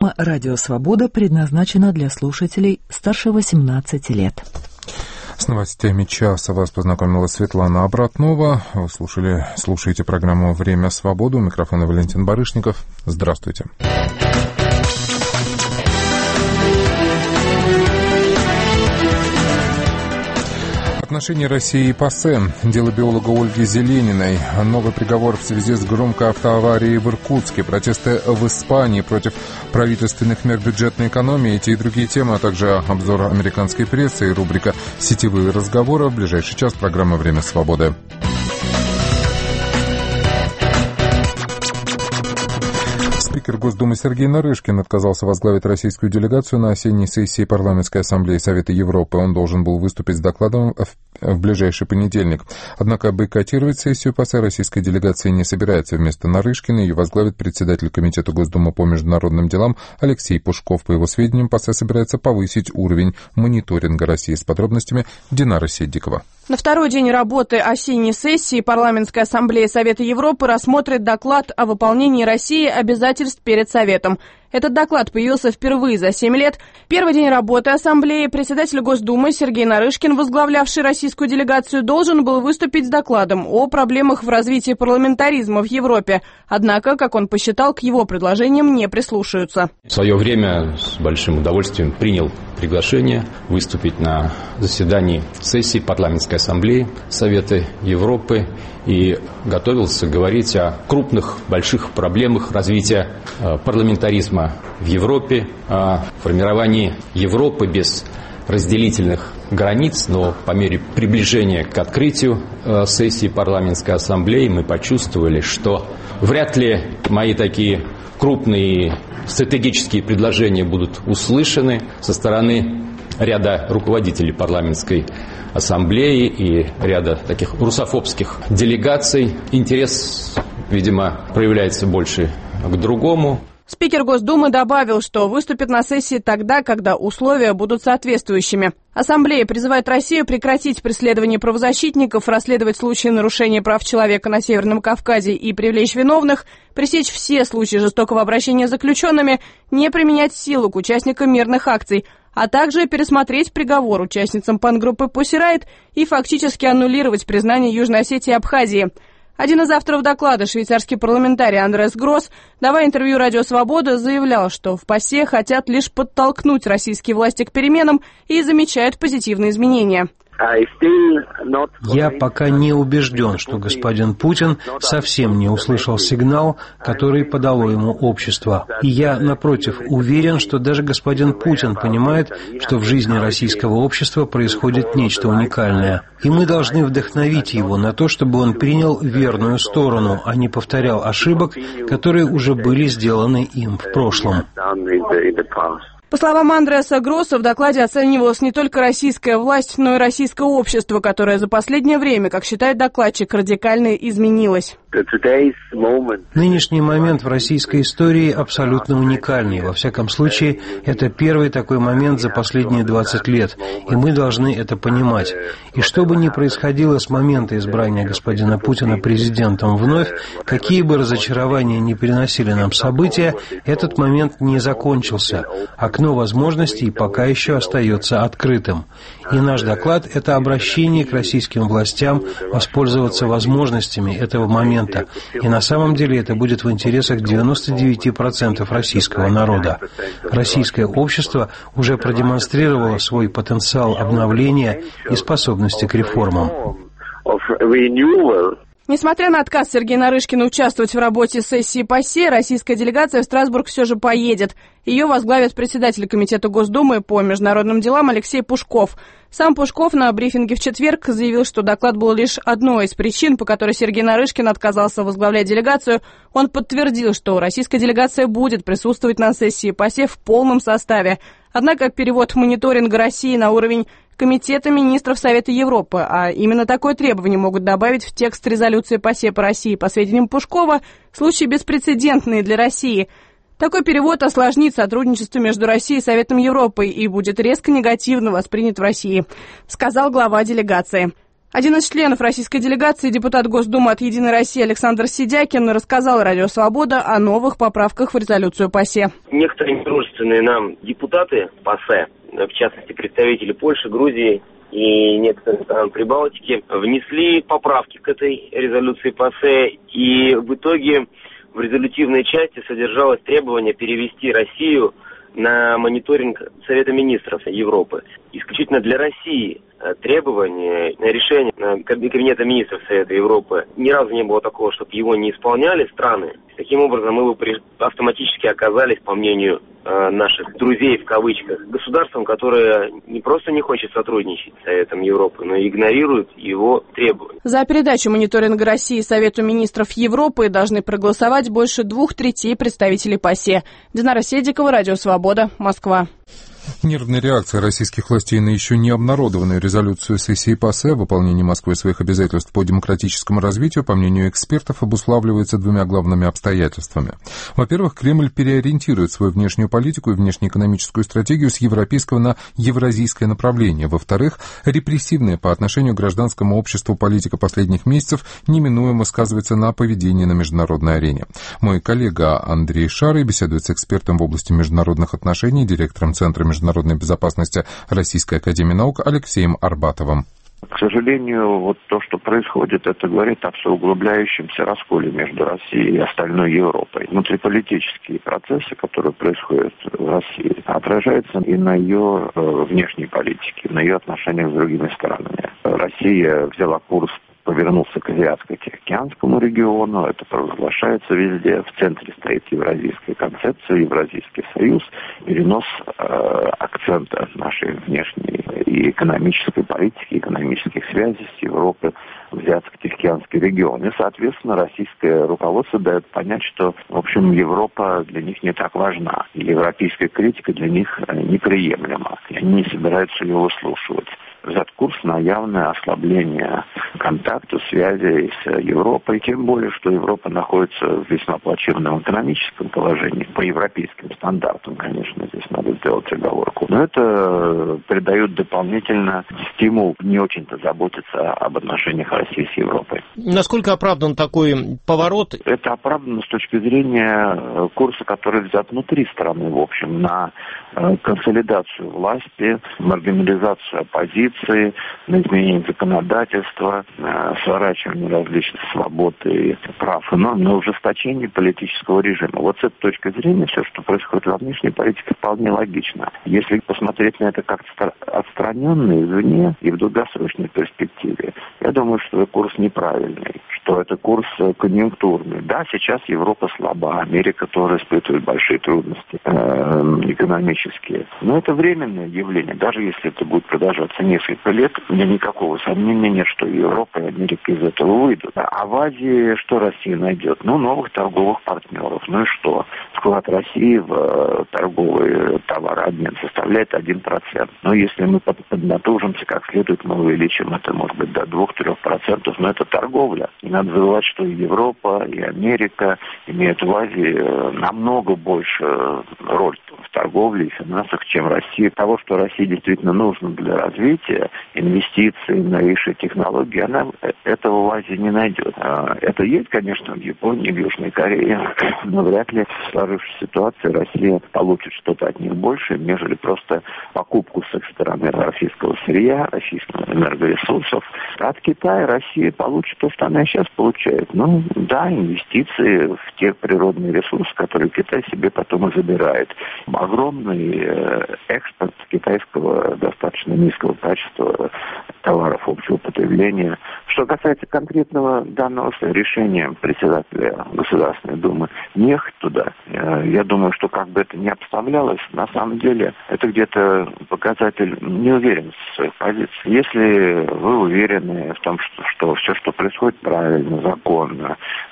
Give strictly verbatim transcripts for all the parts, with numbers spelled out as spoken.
Программа «Радио Свобода» предназначена для слушателей старше восемнадцати лет. С новостями часа вас познакомила Светлана Обратнова. Вы слушали, слушаете программу «Время свободы». У микрофона Валентин Барышников. Здравствуйте. Отношения России и ПАСЕ. Дело биолога Ольги Зелениной. Новый приговор в связи с громкой автоаварией в Иркутске. Протесты в Испании против правительственных мер бюджетной экономии. Эти и другие темы, а также обзор американской прессы и рубрика «Сетевые разговоры». В ближайший час программа «Время свободы». Спикер Госдумы Сергей Нарышкин отказался возглавить российскую делегацию на осенней сессии Парламентской ассамблеи Совета Европы. Он должен был выступить с докладом в ближайший понедельник. Однако бойкотировать сессию ПАСЕ российской делегации не собирается. Вместо Нарышкина ее возглавит председатель Комитета Госдумы по международным делам Алексей Пушков. По его сведениям, ПАСЕ собирается повысить уровень мониторинга России. С подробностями Динара Седдикова. На второй день работы осенней сессии Парламентской ассамблеи Совета Европы рассмотрит доклад о выполнении России обязательств перед Советом. Этот доклад появился впервые за семь лет. Первый день работы ассамблеи председатель Госдумы Сергей Нарышкин, возглавлявший российскую делегацию, должен был выступить с докладом о проблемах в развитии парламентаризма в Европе. Однако, как он посчитал, к его предложениям не прислушаются. В свое время с большим удовольствием принял приглашение выступить на заседании сессии Парламентской ассамблеи Совета Европы и готовился говорить о крупных, больших проблемах развития парламентаризма в Европе, о формировании Европы без разделительных границ, но по мере приближения к открытию сессии Парламентской ассамблеи мы почувствовали, что вряд ли мои такие крупные стратегические предложения будут услышаны со стороны ряда руководителей парламентской ассамблеи и ряда таких русофобских делегаций. Интерес, видимо, проявляется больше к другому. Спикер Госдумы добавил, что выступит на сессии тогда, когда условия будут соответствующими. Ассамблея призывает Россию прекратить преследование правозащитников, расследовать случаи нарушения прав человека на Северном Кавказе и привлечь виновных, пресечь все случаи жестокого обращения с заключенными, не применять силу к участникам мирных акций, а также пересмотреть приговор участницам панк-группы Pussy Riot и фактически аннулировать признание Южной Осетии и Абхазии. Один из авторов доклада, швейцарский парламентарий Андреас Гросс, давая интервью «Радио Свобода», заявлял, что в ПАСЕ хотят лишь подтолкнуть российские власти к переменам и замечают позитивные изменения. Я пока не убежден, что господин Путин совсем не услышал сигнал, который подало ему общество. И я, напротив, уверен, что даже господин Путин понимает, что в жизни российского общества происходит нечто уникальное. И мы должны вдохновить его на то, чтобы он принял верную сторону, а не повторял ошибок, которые уже были сделаны им в прошлом. По словам Андреаса Гросса, в докладе оценивалась не только российская власть, но и российское общество, которое за последнее время, как считает докладчик, радикально изменилось. Нынешний момент в российской истории абсолютно уникальный. Во всяком случае, это первый такой момент за последние двадцать лет, и мы должны это понимать. И что бы ни происходило с момента избрания господина Путина президентом вновь, какие бы разочарования ни приносили нам события, этот момент не закончился. Окно возможностей пока еще остается открытым. И наш доклад – это обращение к российским властям воспользоваться возможностями этого момента. И на самом деле это будет в интересах девяноста девяти процентов российского народа. Российское общество уже продемонстрировало свой потенциал обновления и способности к реформам. Несмотря на отказ Сергея Нарышкина участвовать в работе сессии ПАСЕ, российская делегация в Страсбург все же поедет. Ее возглавит председатель Комитета Госдумы по международным делам Алексей Пушков. Сам Пушков на брифинге в четверг заявил, что доклад был лишь одной из причин, по которой Сергей Нарышкин отказался возглавлять делегацию. Он подтвердил, что российская делегация будет присутствовать на сессии ПАСЕ в полном составе. Однако перевод мониторинга России на уровень Комитета министров Совета Европы, а именно такое требование могут добавить в текст резолюции ПАСЕ по России. По сведениям Пушкова, случай беспрецедентный для России. Такой перевод осложнит сотрудничество между Россией и Советом Европы и будет резко негативно воспринят в России, сказал глава делегации. Один из членов российской делегации, депутат Госдумы от «Единой России» Александр Сидякин, рассказал Радио Свобода о новых поправках в резолюцию ПАСЕ. Некоторые недружественные нам депутаты ПАСЕ, в частности представители Польши, Грузии и некоторых стран Прибалтики, внесли поправки к этой резолюции ПАСЕ, и в итоге в резолютивной части содержалось требование перевести Россию на мониторинг Совета министров Европы. Исключительно для России требования, решения Кабинета министров Совета Европы ни разу не было такого, чтобы его не исполняли страны. Таким образом, мы бы автоматически оказались, по мнению э, наших друзей, в кавычках, государством, которое не просто не хочет сотрудничать с Советом Европы, но и игнорирует его требования. За передачу мониторинга России Совету министров Европы должны проголосовать больше двух третей представителей ПАСЕ. Динара Седикова, Радио Свобода, Москва. Нервная реакция российских властей на еще не обнародованную резолюцию сессии ПАСЕ о выполнении Москвой своих обязательств по демократическому развитию, по мнению экспертов, обуславливается двумя главными обстоятельствами. Во-первых, Кремль переориентирует свою внешнюю политику и внешнеэкономическую стратегию с европейского на евразийское направление. Во-вторых, репрессивная по отношению к гражданскому обществу политика последних месяцев неминуемо сказывается на поведении на международной арене. Мой коллега Андрей Шарый беседует с экспертом в области международных отношений, директором Центра международной безопасности Российской академии наук Алексеем Арбатовым. К сожалению, вот то, что происходит, это говорит о всеуглубляющемся расколе между Россией и остальной Европой. Внутриполитические процессы, которые происходят в России, отражаются и на ее э, внешней политике, на ее отношениях с другими странами. Россия взяла курс, повернулся к Азиатско-Тихоокеанскому региону, это провозглашается везде. В центре стоит евразийская концепция, Евразийский союз, перенос э, акцента нашей внешней и экономической политики, экономических связей с Европой в Азиатско-Тихоокеанский регион. И, соответственно, российское руководство дает понять, что, в общем, Европа для них не так важна, и европейская критика для них неприемлема, и они не собираются ее выслушивать. Взят курс на явное ослабление контактов, связи с Европой, тем более, что Европа находится в весьма плачевном экономическом положении, по европейским стандартам, конечно, здесь надо сделать оговорку. Но это придает дополнительно стимул не очень-то заботиться об отношениях России с Европой. Насколько оправдан такой поворот? Это оправдано с точки зрения курса, который взят внутри страны, в общем, на консолидацию власти, маргинализацию оппозиции, на изменение законодательства, сворачивание различных свобод и прав, но на ужесточение политического режима. Вот с этой точки зрения все, что происходит во внешней политике, вполне логично. Если посмотреть на это как-то отстраненно, извне и в долгосрочной перспективе, я думаю, что это курс неправильный, что это курс конъюнктурный. Да, сейчас Европа слаба, Америка тоже испытывает большие трудности э, экономические, но это временное явление, даже если это будет продолжаться несколько лет, у меня никакого сомнения нет, что Европа и Америка из этого выйдут. А в Азии что Россия найдет? Ну, новых торговых партнеров. Ну и что? Вклад России в торговый товарообмен составляет один процент. Но если мы поднатужимся как следует, мы увеличим это, может быть, до двух-трёх процентов, но это торговля. Не надо забывать, что и Европа, и Америка имеют в Азии намного больше роль в торговле и финансах, чем Россия. Того, что России действительно нужно для развития, инвестиций, новейшие технологии, она этого в Азии не найдет. Это есть, конечно, в Японии, в Южной Корее, но вряд ли в сложившейся ситуации Россия получит что-то от них больше, нежели просто покупку с их стороны российского сырья, российских энергоресурсов. От Китая Россия получит то, что она сейчас получает. Ну, да, инвестиции в те природные ресурсы, которые Китай себе потом и забирает. Огромный экспорт китайского достаточно низкого качества товаров общего потребления. Что касается конкретного данного решения председателя Государственной Думы не ехать туда, я думаю, что как бы это ни обставлялось, на самом деле это где-то показатель неуверенности в своей позиции. Если вы уверены в том, что, что все, что происходит, правильно, законно,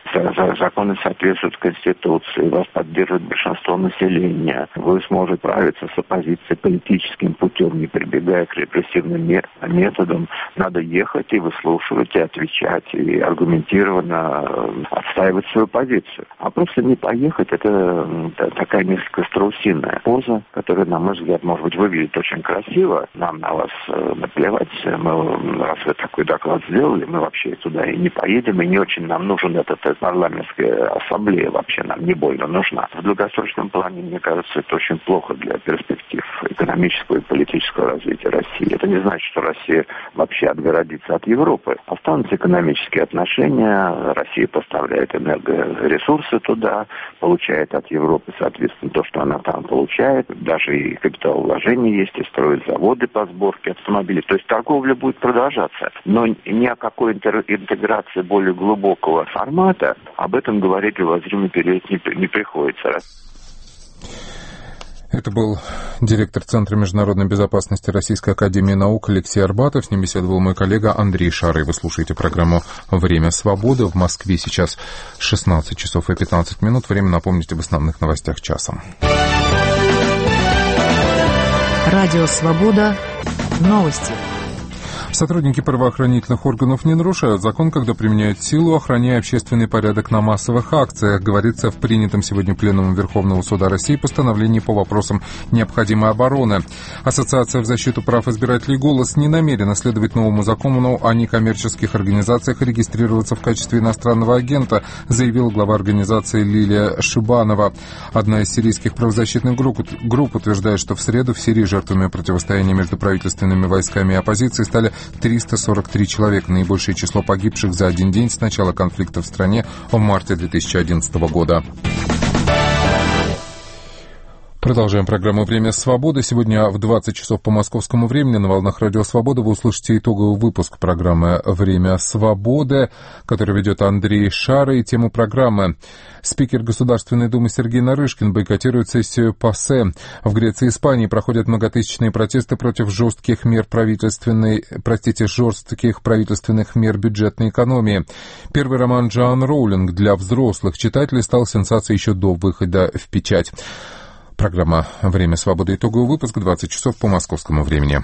законы соответствуют Конституции, вас поддерживает большинство населения, вы сможете справиться с оппозицией политическим путем, не прибегая к репрессивным методам. Надо ехать и выслушивать, и отвечать, и аргументированно отстаивать свою позицию. А просто не поехать, это такая несколько страусиная поза, которая, на мой взгляд, может быть, выглядит очень красиво. Нам на вас наплевать. Мы, раз вы такой доклад сделали, мы вообще туда и не поедем, и не очень нам нужен этот, этот парламентская ассамблея, вообще нам не больно нужна. В долгосрочном плане, мне кажется, это очень плохо для перспектив экономического и политического развития России. Это не значит, что Россия вообще отгородится от Европы. Останутся экономические отношения, Россия поставляет энергоресурсы туда, получает от Европы, соответственно, то, что она там получает, даже и капиталовложения есть, и строят заводы по сборке автомобилей. То есть торговля будет продолжаться. Но ни о какой интеграции более глубокого формата об этом говорить в обозримый период не, не приходится. Это был директор Центра международной безопасности Российской академии наук Алексей Арбатов. С ним беседовал мой коллега Андрей Шарый. Вы слушаете программу «Время свободы». В Москве сейчас шестнадцать часов и пятнадцать минут. Время напомнить об основных новостях часа. Радио «Свобода». Новости. Сотрудники правоохранительных органов не нарушают закон, когда применяют силу, охраняя общественный порядок на массовых акциях, говорится в принятом сегодня Пленумом Верховного Суда России постановлении по вопросам необходимой обороны. Ассоциация в защиту прав избирателей «Голос» не намерена следовать новому закону о некоммерческих организациях и регистрироваться в качестве иностранного агента, заявила глава организации Лилия Шибанова. Одна из сирийских правозащитных групп, групп утверждает, что в среду в Сирии жертвами противостояния между правительственными войсками и оппозицией стали триста сорок три человека, наибольшее число погибших за один день с начала конфликта в стране в марте две тысячи одиннадцатого года. Продолжаем программу «Время свободы». Сегодня в двадцать часов по московскому времени на волнах Радио Свобода вы услышите итоговый выпуск программы «Время свободы», который ведет Андрей Шарый. Тему программы: спикер Государственной Думы Сергей Нарышкин бойкотирует сессию ПАСЕ. В Греции и Испании проходят многотысячные протесты против жестких мер правительственной, простите, жестких правительственных мер бюджетной экономии. Первый роман Джоан Роулинг для взрослых читателей стал сенсацией еще до выхода в печать. Программа «Время свободы». Итоговый выпуск, двадцать часов по московскому времени.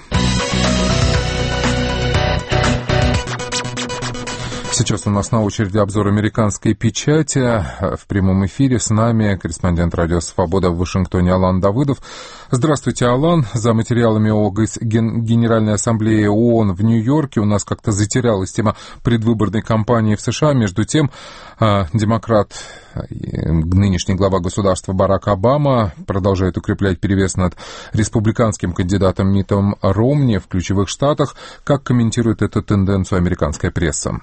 Сейчас у нас на очереди обзор американской печати. В прямом эфире с нами корреспондент Радио Свобода в Вашингтоне Алан Давыдов. Здравствуйте, Алан. За материалами о Генеральной Ассамблее ООН в Нью-Йорке у нас как-то затерялась тема предвыборной кампании в США. Между тем, демократ, нынешний глава государства Барак Обама продолжает укреплять перевес над республиканским кандидатом Миттом Ромни в ключевых штатах. Как комментирует эту тенденцию американская пресса?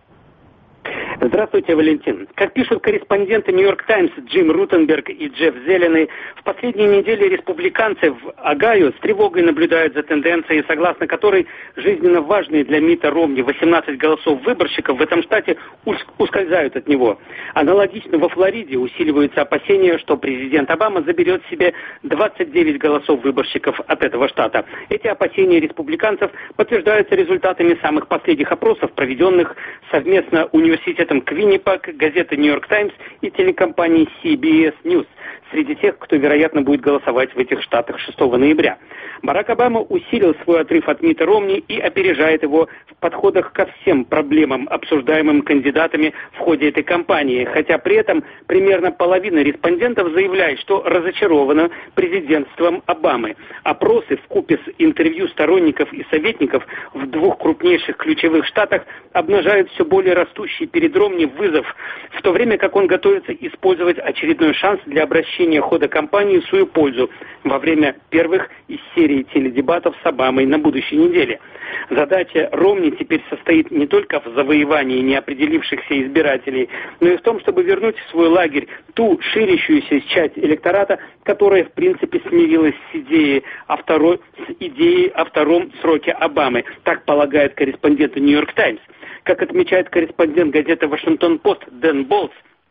Здравствуйте, Валентин. Как пишут корреспонденты «Нью-Йорк Таймс» Джим Рутенберг и Джефф Зеленый, в последние недели республиканцы в Огайо с тревогой наблюдают за тенденцией, согласно которой жизненно важные для Митта Ромни восемнадцать голосов выборщиков в этом штате ускользают от него. Аналогично во Флориде усиливаются опасения, что президент Обама заберет себе двадцать девять голосов выборщиков от этого штата. Эти опасения республиканцев подтверждаются результатами самых последних опросов, проведенных совместно университетом Квиннипак, газеты «Нью-Йорк Таймс» и телекомпанией си би эс News среди тех, кто, вероятно, будет голосовать в этих штатах шестого ноября. Барак Обама усилил свой отрыв от Митта Ромни и опережает его в подходах ко всем проблемам, обсуждаемым кандидатами в ходе этой кампании, хотя при этом примерно половина респондентов заявляет, что разочарована президентством Обамы. Опросы вкупе с интервью сторонников и советников в двух крупнейших ключевых штатах обнажают все более растущий перед Ромни вызов, в то время как он готовится использовать очередной шанс для обращения хода кампании в свою пользу во время первых из серии теледебатов с Обамой на будущей неделе. Задача Ромни теперь состоит не только в завоевании неопределившихся избирателей, но и в том, чтобы вернуть в свой лагерь ту ширящуюся часть электората, которая в принципе смирилась с идеей о, второй, с идеей о втором сроке Обамы. Так полагает корреспондент «Нью-Йорк Таймс». Как отмечает корреспондент газеты «Вашингтон-Пост» Дэн Болтс,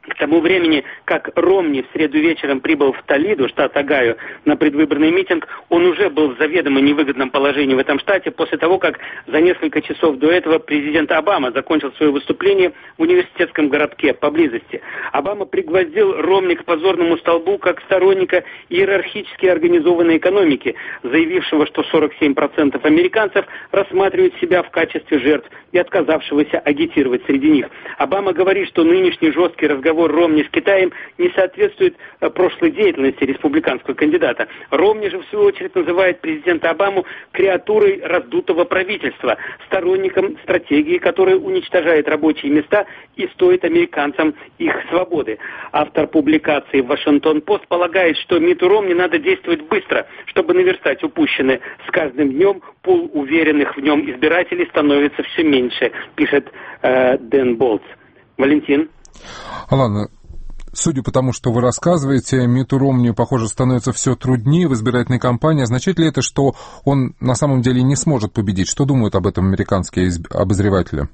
К тому времени, как Ромни в среду вечером прибыл в Толидо, штат Огайо, на предвыборный митинг, он уже был в заведомо невыгодном положении в этом штате после того, как за несколько часов до этого президент Обама закончил свое выступление в университетском городке поблизости. Обама пригвоздил Ромни к позорному столбу как сторонника иерархически организованной экономики, заявившего, что сорок семь процентов американцев рассматривают себя в качестве жертв и отказавшегося агитировать среди них. Обама говорит, что нынешний жесткий разговор Ромни с Китаем не соответствует э, прошлой деятельности республиканского кандидата. Ромни же, в свою очередь, называет президента Обаму креатурой раздутого правительства, сторонником стратегии, которая уничтожает рабочие места и стоит американцам их свободы. Автор публикации в «Вашингтон-Пост» полагает, что Митту Ромни надо действовать быстро, чтобы наверстать упущенное. С каждым днем пул уверенных в нем избирателей становится все меньше, пишет э, Дэн Болтс. Валентин. Алан, судя по тому, что вы рассказываете, Митту Ромни, похоже, становится все труднее в избирательной кампании. Означает ли это, что он на самом деле не сможет победить? Что думают об этом американские обозреватели?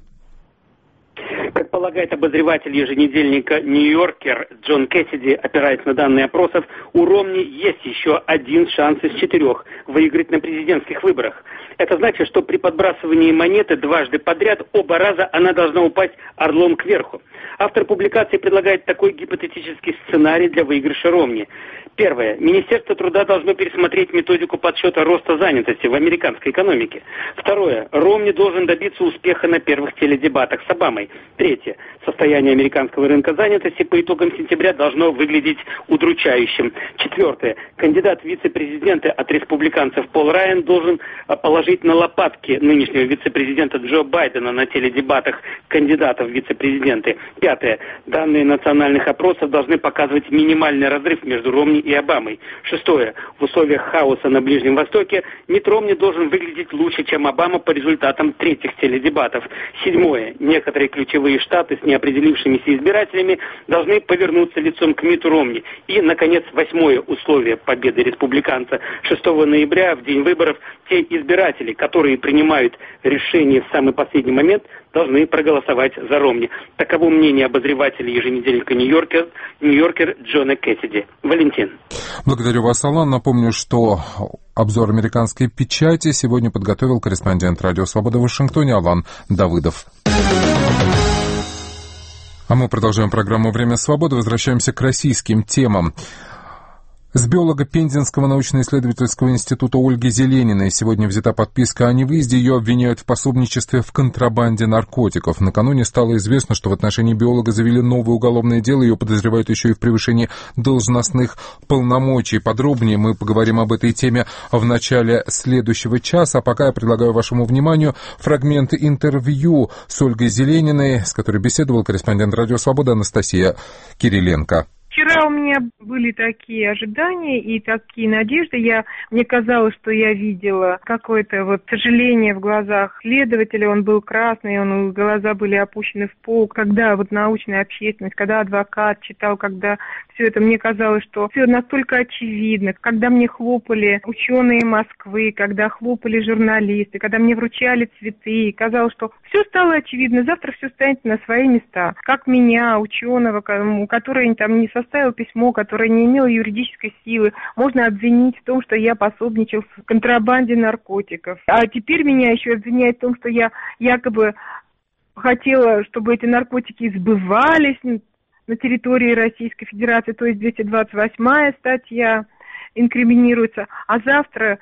Как полагает обозреватель еженедельника «Нью-Йоркер» Джон Кэссиди, опираясь на данные опросов, у Ромни есть еще один шанс из четырех выиграть на президентских выборах. Это значит, что при подбрасывании монеты дважды подряд оба раза она должна упасть орлом кверху. Автор публикации предлагает такой гипотетический сценарий для выигрыша Ромни. Первое. Министерство труда должно пересмотреть методику подсчета роста занятости в американской экономике. Второе. Ромни должен добиться успеха на первых теледебатах с Обамой. Третье. Состояние американского рынка занятости по итогам сентября должно выглядеть удручающим. Четвертое. Кандидат в вице-президенты от республиканцев Пол Райан должен положить на лопатки нынешнего вице-президента Джо Байдена на теледебатах кандидатов в вице-президенты. Пятое. Данные национальных опросов должны показывать минимальный разрыв между Ромни и Обамой. Шестое. В условиях хаоса на Ближнем Востоке Митт Ромни должен выглядеть лучше, чем Обама по результатам третьих теледебатов. Седьмое. Некоторые ключевые штаты с неопределившимися избирателями должны повернуться лицом к Митту Ромни. И, наконец, восьмое условие победы республиканца. шестого ноября, в день выборов, те избиратели, которые принимают решение в самый последний момент, должны проголосовать за Ромни. Таково мнение обозревателя еженедельника «Нью-Йоркер», Нью-Йоркер Джона Кэссиди. Валентин. Благодарю вас, Алан. Напомню, что обзор американской печати сегодня подготовил корреспондент Радио Свобода в Вашингтоне Алан Давыдов. А мы продолжаем программу «Время свободы». Возвращаемся к российским темам. С биолога Пензенского научно-исследовательского института Ольги Зелениной сегодня взята подписка о невыезде. Ее обвиняют в пособничестве в контрабанде наркотиков. Накануне стало известно, что в отношении биолога завели новое уголовное дело. Ее подозревают еще и в превышении должностных полномочий. Подробнее мы поговорим об этой теме в начале следующего часа. А пока я предлагаю вашему вниманию фрагмент интервью с Ольгой Зелениной, с которой беседовал корреспондент Радио Свобода Анастасия Кириленко. Вчера у меня были такие ожидания и такие надежды. Я, мне казалось, что я видела какое-то вот сожаление в глазах следователя. Он был красный, он, глаза были опущены в пол. Когда вот научная общественность, когда адвокат читал, когда все это, мне казалось, что все настолько очевидно. Когда мне хлопали ученые Москвы, когда хлопали журналисты, когда мне вручали цветы, казалось, что все стало очевидно. Завтра все станет на свои места. Как меня, ученого, который там не составил письмо, которое не имело юридической силы, можно обвинить в том, что я пособничал в контрабанде наркотиков. А теперь меня еще обвиняют в том, что я якобы хотела, чтобы эти наркотики сбывались на территории Российской Федерации, то есть двести двадцать восьмая статья инкриминируется, а завтра,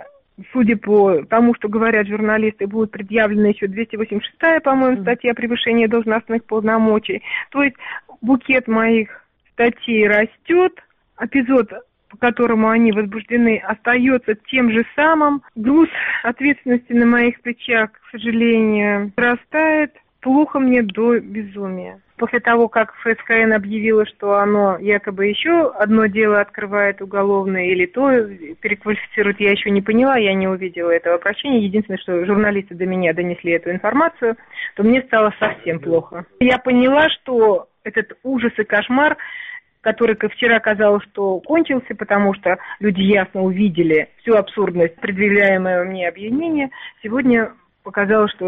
судя по тому, что говорят журналисты, будет предъявлена еще двести восемьдесят шестая, по-моему, статья превышения должностных полномочий. То есть букет моих статей растет, эпизод, по которому они возбуждены, остается тем же самым. Груз ответственности на моих плечах, к сожалению, растает. Плохо мне до безумия. После того, как ФСКН объявила, что оно якобы еще одно дело открывает уголовное или то переквалифицирует, я еще не поняла, я не увидела этого обращения. Единственное, что журналисты до меня донесли эту информацию, то мне стало совсем плохо. Я поняла, что этот ужас и кошмар, который вчера казалось, что кончился, потому что люди ясно увидели всю абсурдность предъявляемого мне обвинения, сегодня показалось, что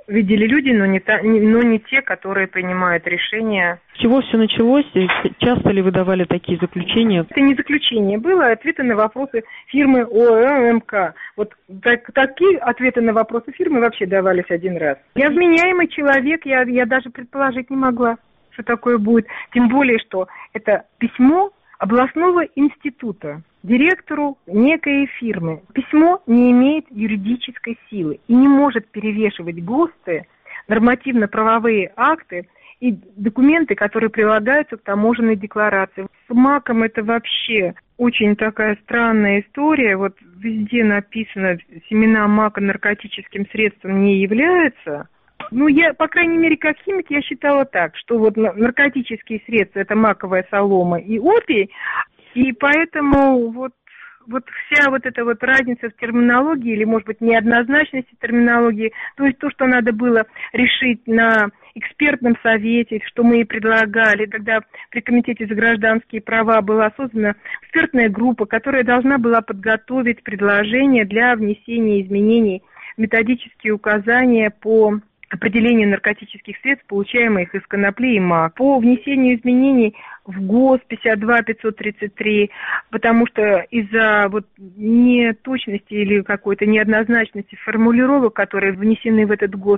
видели люди, но не, та, но не те, которые принимают решения. С чего все началось? Часто ли вы давали такие заключения? Это не заключение было, а ответы на вопросы фирмы ОМК. Вот так, такие ответы на вопросы фирмы вообще давались один раз. Я вменяемый человек, я, я даже предположить не могла, что такое будет. Тем более, что это письмо областного института директору некой фирмы. Письмо не имеет юридической силы и не может перевешивать ГОСТы, нормативно-правовые акты и документы, которые прилагаются к таможенной декларации. С МАКом это вообще очень такая странная история. Вот везде написано, семена мака наркотическим средством не являются. Ну, я, по крайней мере, как химик, я считала так, что вот наркотические средства – это маковая солома и опий, и поэтому вот, вот вся вот эта вот разница в терминологии, или, может быть, неоднозначности терминологии, то есть то, что надо было решить на экспертном совете, что мы и предлагали, когда при Комитете за гражданские права была создана экспертная группа, которая должна была подготовить предложения для внесения изменений в методические указания по определению наркотических средств, получаемых из конопли и мак, по внесению изменений в ГОС пятьдесят два пятьсот тридцать три, потому что из-за вот неточности или какой-то неоднозначности формулировок, которые внесены в этот ГОС,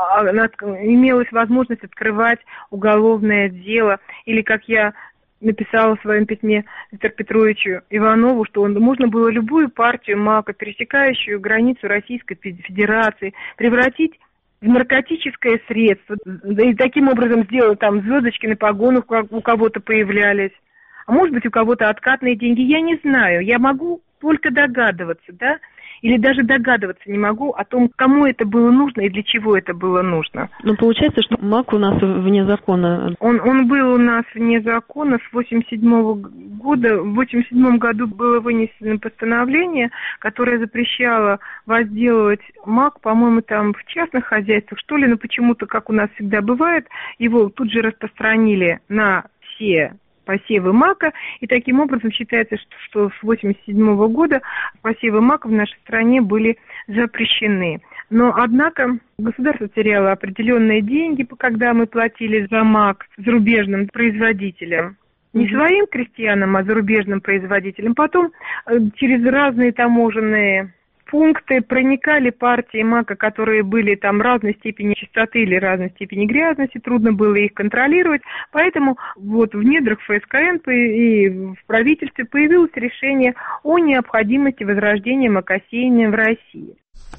имелась возможность открывать уголовное дело, или, как я написала в своем письме Виктору Петровичу Иванову, что он, можно было любую партию мака, пересекающую границу Российской Федерации, превратить в наркотическое средство, и таким образом сделать там звездочки на погонах у кого-то появлялись, а может быть у кого-то откатные деньги, я не знаю, я могу только догадываться, да, или даже догадываться не могу о том, кому это было нужно и для чего это было нужно. Но получается, что мак у нас вне закона. Он, он был у нас вне закона с восемьдесят седьмого года. В восемьдесят седьмом году было вынесено постановление, которое запрещало возделывать мак, по-моему, там в частных хозяйствах, что ли, но почему-то, как у нас всегда бывает, его тут же распространили на все посевы мака, и таким образом считается, что, что с восемьдесят седьмого года посевы мака в нашей стране были запрещены. Но, однако, государство теряло определенные деньги, когда мы платили за мак зарубежным производителям. Не своим крестьянам, а зарубежным производителям. Потом через разные таможенные пункты проникали партии мака, которые были там разной степени чистоты или разной степени грязности, трудно было их контролировать, поэтому вот в недрах ФСКН и в правительстве появилось решение о необходимости возрождения макосеяния в России.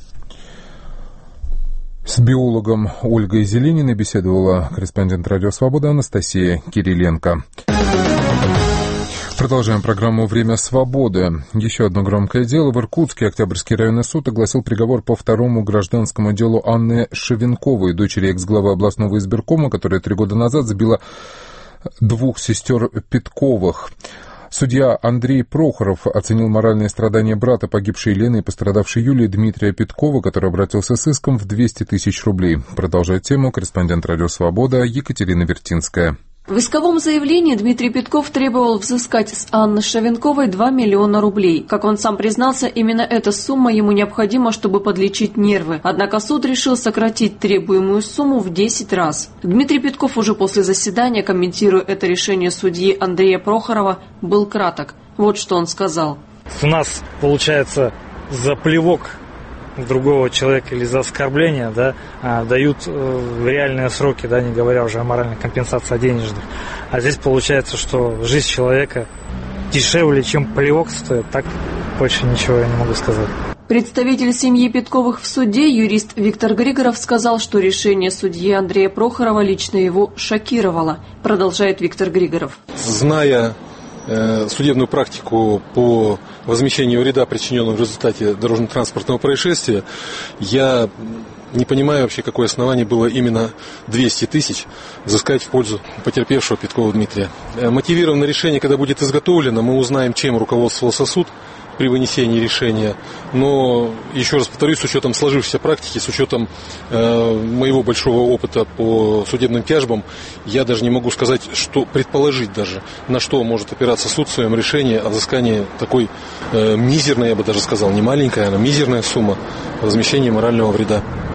С биологом Ольгой Зелениной беседовала корреспондент «Радио Свобода» Анастасия Кириленко. Продолжаем программу «Время свободы». Еще одно громкое дело. В Иркутске Октябрьский районный суд огласил приговор по второму гражданскому делу Анны Шевенковой, дочери экс-главы областного избиркома, которая три года назад сбила двух сестер Пятковых. Судья Андрей Прохоров оценил моральные страдания брата погибшей Елены и пострадавшей Юлии Дмитрия Пяткова, который обратился с иском в двести тысяч рублей. Продолжает тему корреспондент «Радио Свобода» Екатерина Вертинская. В исковом заявлении Дмитрий Пятков требовал взыскать с Анны Шевенковой два миллиона рублей. Как он сам признался, именно эта сумма ему необходима, чтобы подлечить нервы. Однако суд решил сократить требуемую сумму в десять раз. Дмитрий Пятков уже после заседания, комментируя это решение судьи Андрея Прохорова, был краток. Вот что он сказал. У нас, получается, за плевок другого человека или за оскорбление, да, дают э, реальные сроки, да, не говоря уже о моральной компенсации денежных. А здесь получается, что жизнь человека дешевле, чем плевок стоит. Так больше ничего я не могу сказать. Представитель семьи Пятковых в суде, юрист Виктор Григоров, сказал, что решение судьи Андрея Прохорова лично его шокировало. Продолжает Виктор Григоров. Зная судебную практику по возмещению вреда, причиненного в результате дорожно-транспортного происшествия, я не понимаю вообще, какое основание было именно двести тысяч взыскать в пользу потерпевшего Пяткова Дмитрия. Мотивированное решение, когда будет изготовлено, мы узнаем, чем руководствовался суд при вынесении решения. Но, еще раз повторюсь, с учетом сложившейся практики, с учетом э, моего большого опыта по судебным тяжбам, я даже не могу сказать, что предположить даже, на что может опираться суд в своем решении о взыскании такой э, мизерной, я бы даже сказал, не маленькая, а мизерная сумма возмещения морального вреда.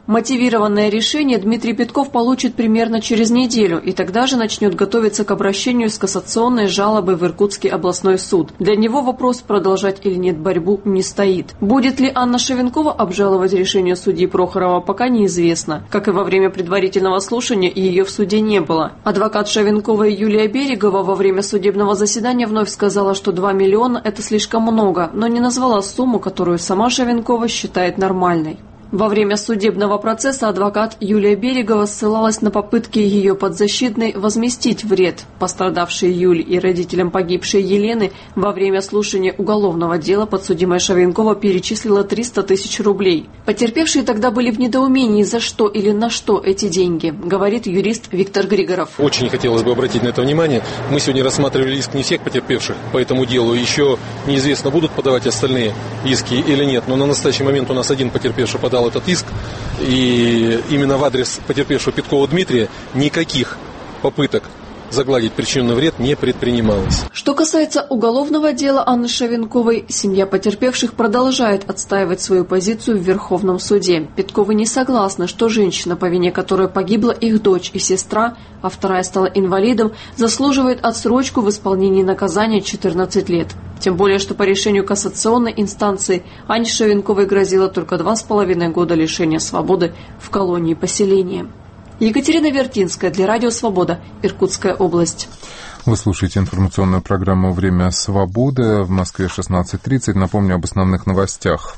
Мотивированное решение Дмитрий Петков получит примерно через неделю, и тогда же начнет готовиться к обращению с кассационной жалобой в Иркутский областной суд. Для него вопрос, продолжать или нет борьбу, не стоит. Будет ли Анна Шавенкова обжаловать решение судьи Прохорова, пока неизвестно. Как и во время предварительного слушания, ее в суде не было. Адвокат Шавенковой Юлия Берегова во время судебного заседания вновь сказала, что два миллиона – это слишком много, но не назвала сумму, которую сама Шавенкова считает нормальной. Во время судебного процесса адвокат Юлия Берегова ссылалась на попытки ее подзащитной возместить вред пострадавшей Юли и родителям погибшей Елены. Во время слушания уголовного дела подсудимая Шавенкова перечислила триста тысяч рублей. Потерпевшие тогда были в недоумении, за что или на что эти деньги, говорит юрист Виктор Григоров. Очень хотелось бы обратить на это внимание. Мы сегодня рассматривали иск не всех потерпевших по этому делу. Еще неизвестно, будут подавать остальные иски или нет. Но на настоящий момент у нас один потерпевший подал этот иск, и именно в адрес потерпевшего Петкова Дмитрия никаких попыток загладить причиненный вред не предпринималось. Что касается уголовного дела Анны Шавенковой, семья потерпевших продолжает отстаивать свою позицию в Верховном суде. Петковы не согласны, что женщина, по вине которой погибла их дочь и сестра, а вторая стала инвалидом, заслуживает отсрочку в исполнении наказания четырнадцать лет. Тем более, что по решению кассационной инстанции Анне Шавенковой грозило только два с половиной года лишения свободы в колонии поселения. Екатерина Вертинская для Радио Свобода, Иркутская область. Вы слушаете информационную программу «Время свободы». В Москве шестнадцать тридцать. Напомню об основных новостях.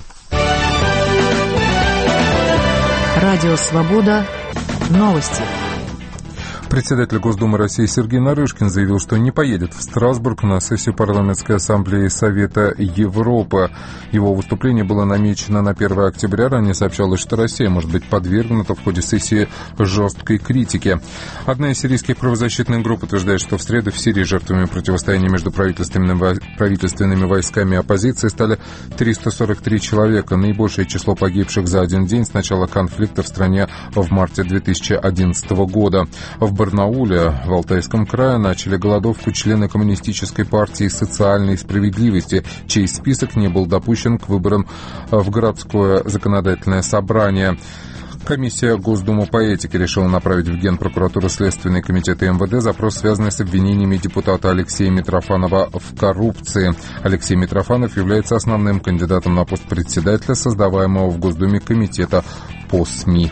Радио Свобода. Новости. Председатель Госдумы России Сергей Нарышкин заявил, что не поедет в Страсбург на сессию Парламентской ассамблеи Совета Европы. Его выступление было намечено на первое октября. Ранее сообщалось, что Россия может быть подвергнута в ходе сессии жесткой критике. Одна из сирийских правозащитных групп утверждает, что в среду в Сирии жертвами противостояния между правительственными, правительственными войсками и оппозицией стали триста сорок три человека. Наибольшее число погибших за один день с начала конфликта в стране в марте две тысячи одиннадцатого года. В Барнауле, в Алтайском крае, начали голодовку члены Коммунистической партии социальной справедливости, чей список не был допущен к выборам в городское законодательное собрание. Комиссия Госдумы по этике решила направить в Генпрокуратуру Следственный комитет и эм вэ дэ запрос, связанный с обвинениями депутата Алексея Митрофанова в коррупции. Алексей Митрофанов является основным кандидатом на пост председателя создаваемого в Госдуме комитета по СМИ.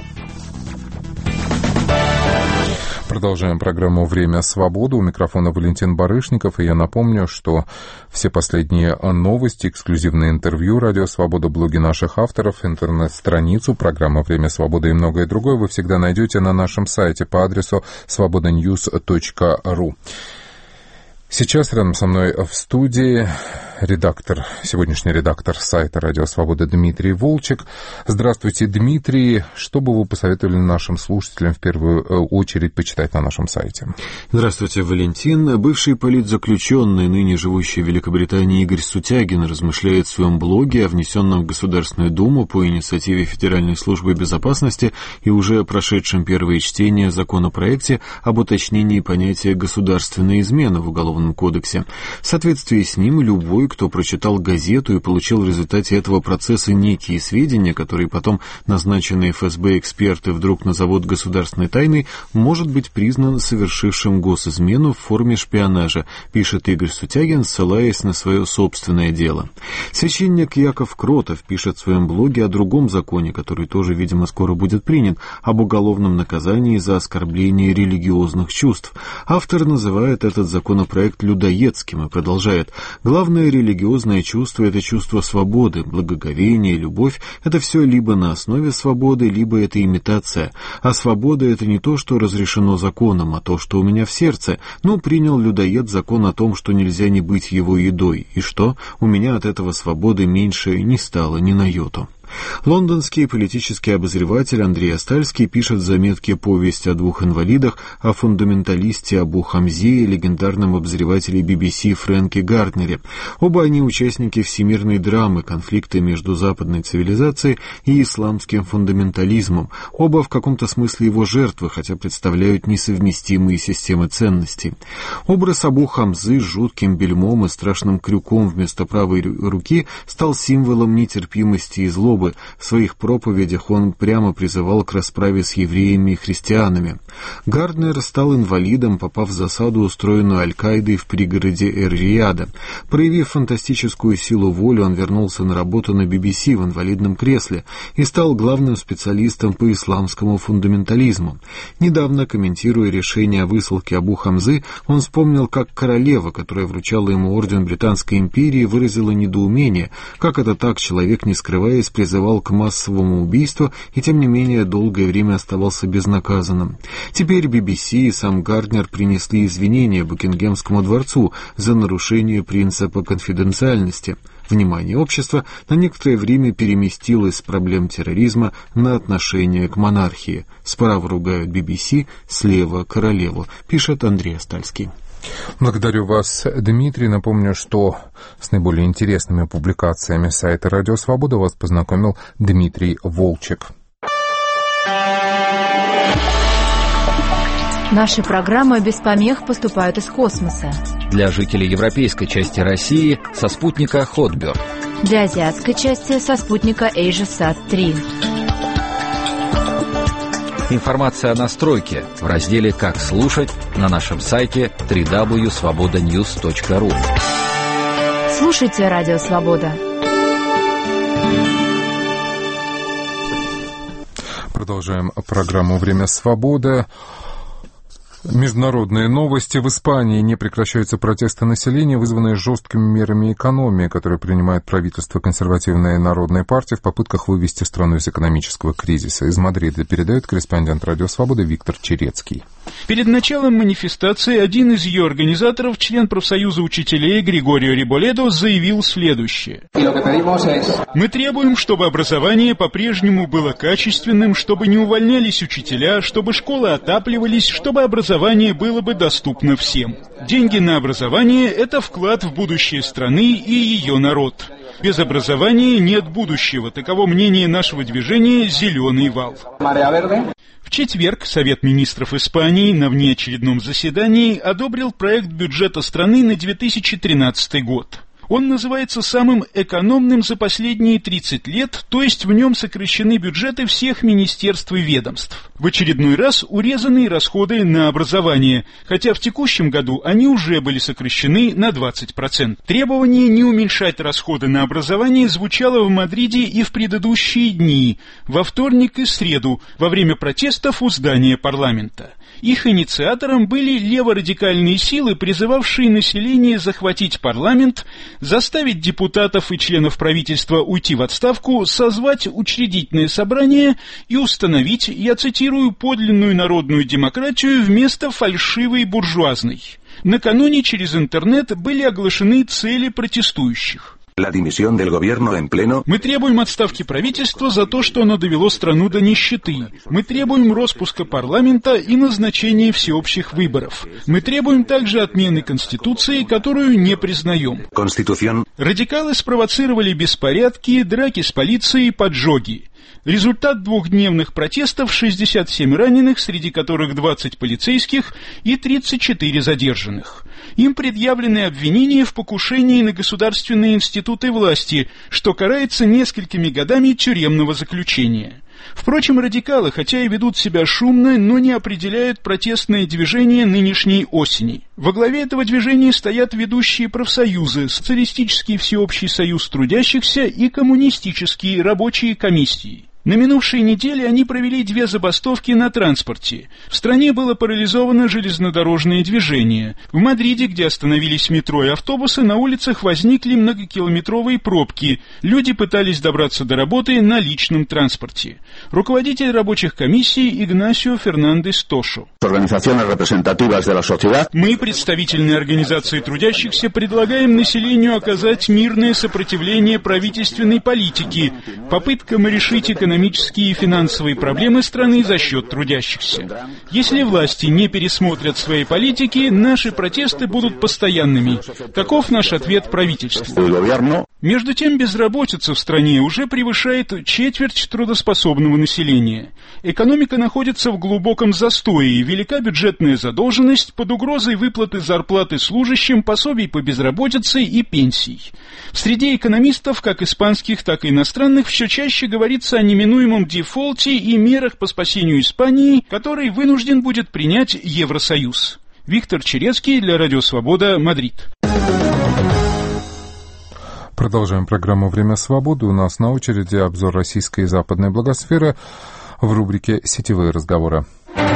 Продолжаем программу «Время свободы». У микрофона Валентин Барышников. И я напомню, что все последние новости, эксклюзивные интервью «Радио Свобода», блоги наших авторов, интернет-страницу, программа «Время свободы» и многое другое вы всегда найдете на нашем сайте по адресу свобода ньюс точка ру. Сейчас рядом со мной в студии редактор, сегодняшний редактор сайта «Радио Свобода» Дмитрий Волчек. Здравствуйте, Дмитрий. Что бы вы посоветовали нашим слушателям в первую очередь почитать на нашем сайте? Здравствуйте, Валентин. Бывший политзаключенный, ныне живущий в Великобритании Игорь Сутягин размышляет в своем блоге о внесенном в Государственную Думу по инициативе Федеральной службы безопасности и уже прошедшем первое чтение законопроекте об уточнении понятия «государственная измена» в Уголовном кодексе. В соответствии с ним любой, кто прочитал газету и получил в результате этого процесса некие сведения, которые потом назначенные эф эс бэ эксперты вдруг назовут государственной тайной, может быть признан совершившим госизмену в форме шпионажа, пишет Игорь Сутягин, ссылаясь на свое собственное дело. Священник Яков Кротов пишет в своем блоге о другом законе, который тоже, видимо, скоро будет принят, об уголовном наказании за оскорбление религиозных чувств. Автор называет этот законопроект людоедским и продолжает: главное религиозное чувство — это чувство свободы, благоговение, любовь — это все либо на основе свободы, либо это имитация. А свобода — это не то, что разрешено законом, а то, что у меня в сердце. Ну, принял людоед закон о том, что нельзя не быть его едой. И что? У меня от этого свободы меньше не стало ни на йоту. Лондонский политический обозреватель Андрей Астальский пишет в заметке «Повесть о двух инвалидах» о фундаменталисте Абу Хамзе и легендарном обозревателе би би си Фрэнке Гарднере. Оба они участники всемирной драмы, конфликта между западной цивилизацией и исламским фундаментализмом. Оба в каком-то смысле его жертвы, хотя представляют несовместимые системы ценностей. Образ Абу Хамзы с жутким бельмом и страшным крюком вместо правой руки стал символом нетерпимости и злобы, особы. В своих проповедях он прямо призывал к расправе с евреями и христианами. Гарднер стал инвалидом, попав в засаду, устроенную Аль-Каидой в пригороде Эр-Рияда. Проявив фантастическую силу воли, он вернулся на работу на би би си в инвалидном кресле и стал главным специалистом по исламскому фундаментализму. Недавно, комментируя решение о высылке Абу Хамзы, он вспомнил, как королева, которая вручала ему орден Британской империи, выразила недоумение, как это так человек, не скрываясь, призывал к массовому убийству и, тем не менее, долгое время оставался безнаказанным. Теперь би би си и сам Гарднер принесли извинения Букингемскому дворцу за нарушение принципа конфиденциальности. Внимание общества на некоторое время переместилось с проблем терроризма на отношение к монархии. Справа ругают би би си, слева королеву, пишет Андрей Остальский. Благодарю вас, Дмитрий. Напомню, что с наиболее интересными публикациями сайта «Радио Свобода» вас познакомил Дмитрий Волчек. Наши программы без помех поступают из космоса. Для жителей европейской части России со спутника Хотберд. Для азиатской части со спутника AsiaSat три. Информация о настройке в разделе «Как слушать» на нашем сайте дабл ю дабл ю дабл ю точка свобода ньюс точка ру. Слушайте «Радио Свобода». Продолжаем программу «Время свободы». Международные новости. В Испании не прекращаются протесты населения, вызванные жесткими мерами экономии, которые принимает правительство консервативной народной партии в попытках вывести страну из экономического кризиса. Из Мадрида передает корреспондент «Радио Свобода» Виктор Черецкий. Перед началом манифестации один из ее организаторов, член профсоюза учителей Григорио Риболедо, заявил следующее. Мы требуем, чтобы образование по-прежнему было качественным, чтобы не увольнялись учителя, чтобы школы отапливались, чтобы образование было бы доступно всем. Деньги на образование – это вклад в будущее страны и ее народ. Без образования нет будущего. Таково мнение нашего движения «Зеленый вал». В четверг Совет министров Испании на внеочередном заседании одобрил проект бюджета страны на две тысячи тринадцатый год. Он называется самым экономным за последние тридцать лет, то есть в нем сокращены бюджеты всех министерств и ведомств. В очередной раз урезаны расходы на образование, хотя в текущем году они уже были сокращены на двадцать процентов. Требование не уменьшать расходы на образование звучало в Мадриде и в предыдущие дни, во вторник и среду, во время протестов у здания парламента. Их инициатором были леворадикальные силы, призывавшие население захватить парламент, заставить депутатов и членов правительства уйти в отставку, созвать учредительное собрание и установить, я цитирую, подлинную народную демократию вместо фальшивой буржуазной. Накануне через интернет были оглашены цели протестующих. Мы требуем отставки правительства за то, что оно довело страну до нищеты. Мы требуем распуска парламента и назначения всеобщих выборов. Мы требуем также отмены Конституции, которую не признаем. Радикалы спровоцировали беспорядки, драки с полицией, поджоги. Результат двухдневных протестов – шестьдесят семь раненых, среди которых двадцать полицейских и тридцать четыре задержанных. Им предъявлены обвинения в покушении на государственные институты власти, что карается несколькими годами тюремного заключения. Впрочем, радикалы, хотя и ведут себя шумно, но не определяют протестное движение нынешней осени. Во главе этого движения стоят ведущие профсоюзы, Социалистический всеобщий союз трудящихся и коммунистические рабочие комиссии. На минувшей неделе они провели две забастовки на транспорте. В стране было парализовано железнодорожное движение. В Мадриде, где остановились метро и автобусы, на улицах возникли многокилометровые пробки. Люди пытались добраться до работы на личном транспорте. Руководитель рабочих комиссий Игнасио Фернандес Тошо. Мы, представительные организации трудящихся, предлагаем населению оказать мирное сопротивление правительственной политике, попыткам решить экономические экономические и финансовые проблемы страны за счет трудящихся. Если власти не пересмотрят свои политики, наши протесты будут постоянными. Таков наш ответ правительству. Между тем, безработица в стране уже превышает четверть трудоспособного населения. Экономика находится в глубоком застое, и велика бюджетная задолженность под угрозой выплаты зарплаты служащим, пособий по безработице и пенсий. Среди экономистов, как испанских, так и иностранных, все чаще говорится о неминуемом дефолте и мерах по спасению Испании, который вынужден будет принять Евросоюз. Виктор Черецкий для Радио Свобода, Мадрид. Продолжаем программу «Время свободы». У нас на очереди обзор российской и западной благосферы в рубрике «Сетевые разговоры».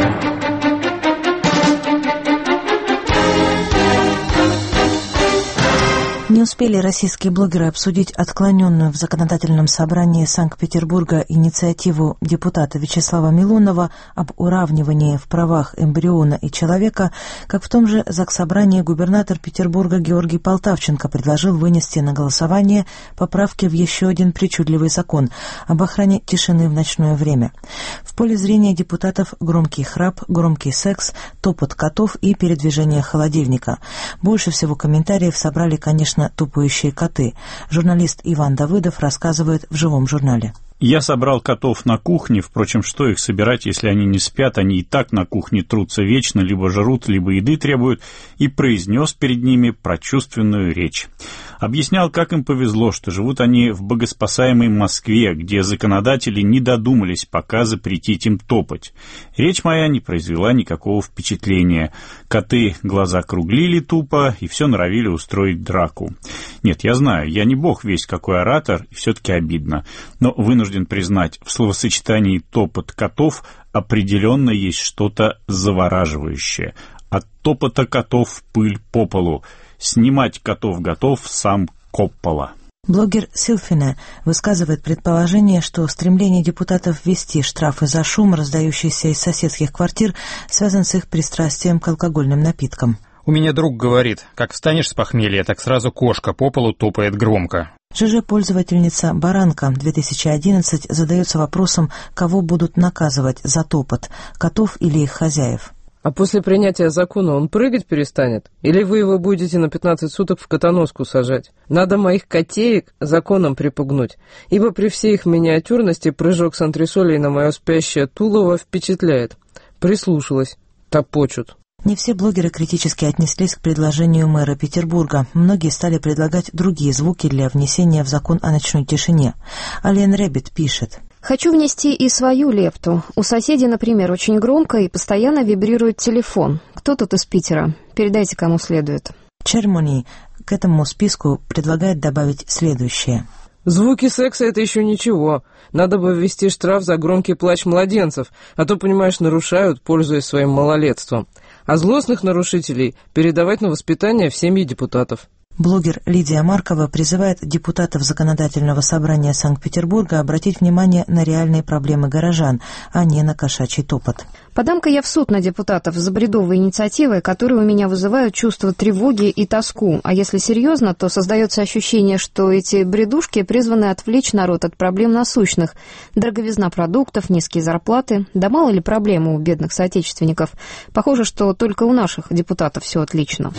Не успели российские блогеры обсудить отклоненную в законодательном собрании Санкт-Петербурга инициативу депутата Вячеслава Милонова об уравнивании в правах эмбриона и человека, как в том же Заксобрании губернатор Петербурга Георгий Полтавченко предложил вынести на голосование поправки в еще один причудливый закон об охране тишины в ночное время. В поле зрения депутатов громкий храп, громкий секс, топот котов и передвижение холодильника. Больше всего комментариев собрали, конечно, тупающие коты. Журналист Иван Давыдов рассказывает в живом журнале. Я собрал котов на кухне, впрочем, что их собирать, если они не спят, они и так на кухне трутся вечно, либо жрут, либо еды требуют, и произнес перед ними прочувственную речь. Объяснял, как им повезло, что живут они в богоспасаемой Москве, где законодатели не додумались пока запретить им топать. Речь моя не произвела никакого впечатления. Коты глаза круглили тупо и все норовили устроить драку. Нет, я знаю, я не бог весть какой оратор, и все-таки обидно, но вынужден признать, в словосочетании «топот котов» определенно есть что-то завораживающее. От топота котов пыль по полу. Снимать котов готов сам Коппола. Блогер Силфина высказывает предположение, что стремление депутатов ввести штрафы за шум, раздающийся из соседских квартир, связан с их пристрастием к алкогольным напиткам. У меня друг говорит, как встанешь с похмелья, так сразу кошка по полу топает громко. ЖЖ-пользовательница Баранка две тысячи одиннадцать задается вопросом, кого будут наказывать за топот, котов или их хозяев. А после принятия закона он прыгать перестанет? Или вы его будете на пятнадцать суток в котоноску сажать? Надо моих котеек законом припугнуть, ибо при всей их миниатюрности прыжок с антресолей на мое спящее тулово впечатляет. Прислушалась. Топочут. Не все блогеры критически отнеслись к предложению мэра Петербурга. Многие стали предлагать другие звуки для внесения в закон о ночной тишине. Ален Рэббит пишет. Хочу внести и свою лепту. У соседей, например, очень громко и постоянно вибрирует телефон. Кто тут из Питера? Передайте, кому следует. Чермони к этому списку предлагает добавить следующее. Звуки секса — это еще ничего. Надо бы ввести штраф за громкий плач младенцев, а то, понимаешь, нарушают, пользуясь своим малолетством. А злостных нарушителей передавать на воспитание в семьи депутатов. Блогер Лидия Маркова призывает депутатов Законодательного собрания Санкт-Петербурга обратить внимание на реальные проблемы горожан, а не на кошачий топот. Подам-ка я в суд на депутатов за бредовые инициативы, которые у меня вызывают чувство тревоги и тоску. А если серьезно, то создается ощущение, что эти бредушки призваны отвлечь народ от проблем насущных. Дороговизна продуктов, низкие зарплаты. Да мало ли проблемы у бедных соотечественников. Похоже, что только у наших депутатов все отлично.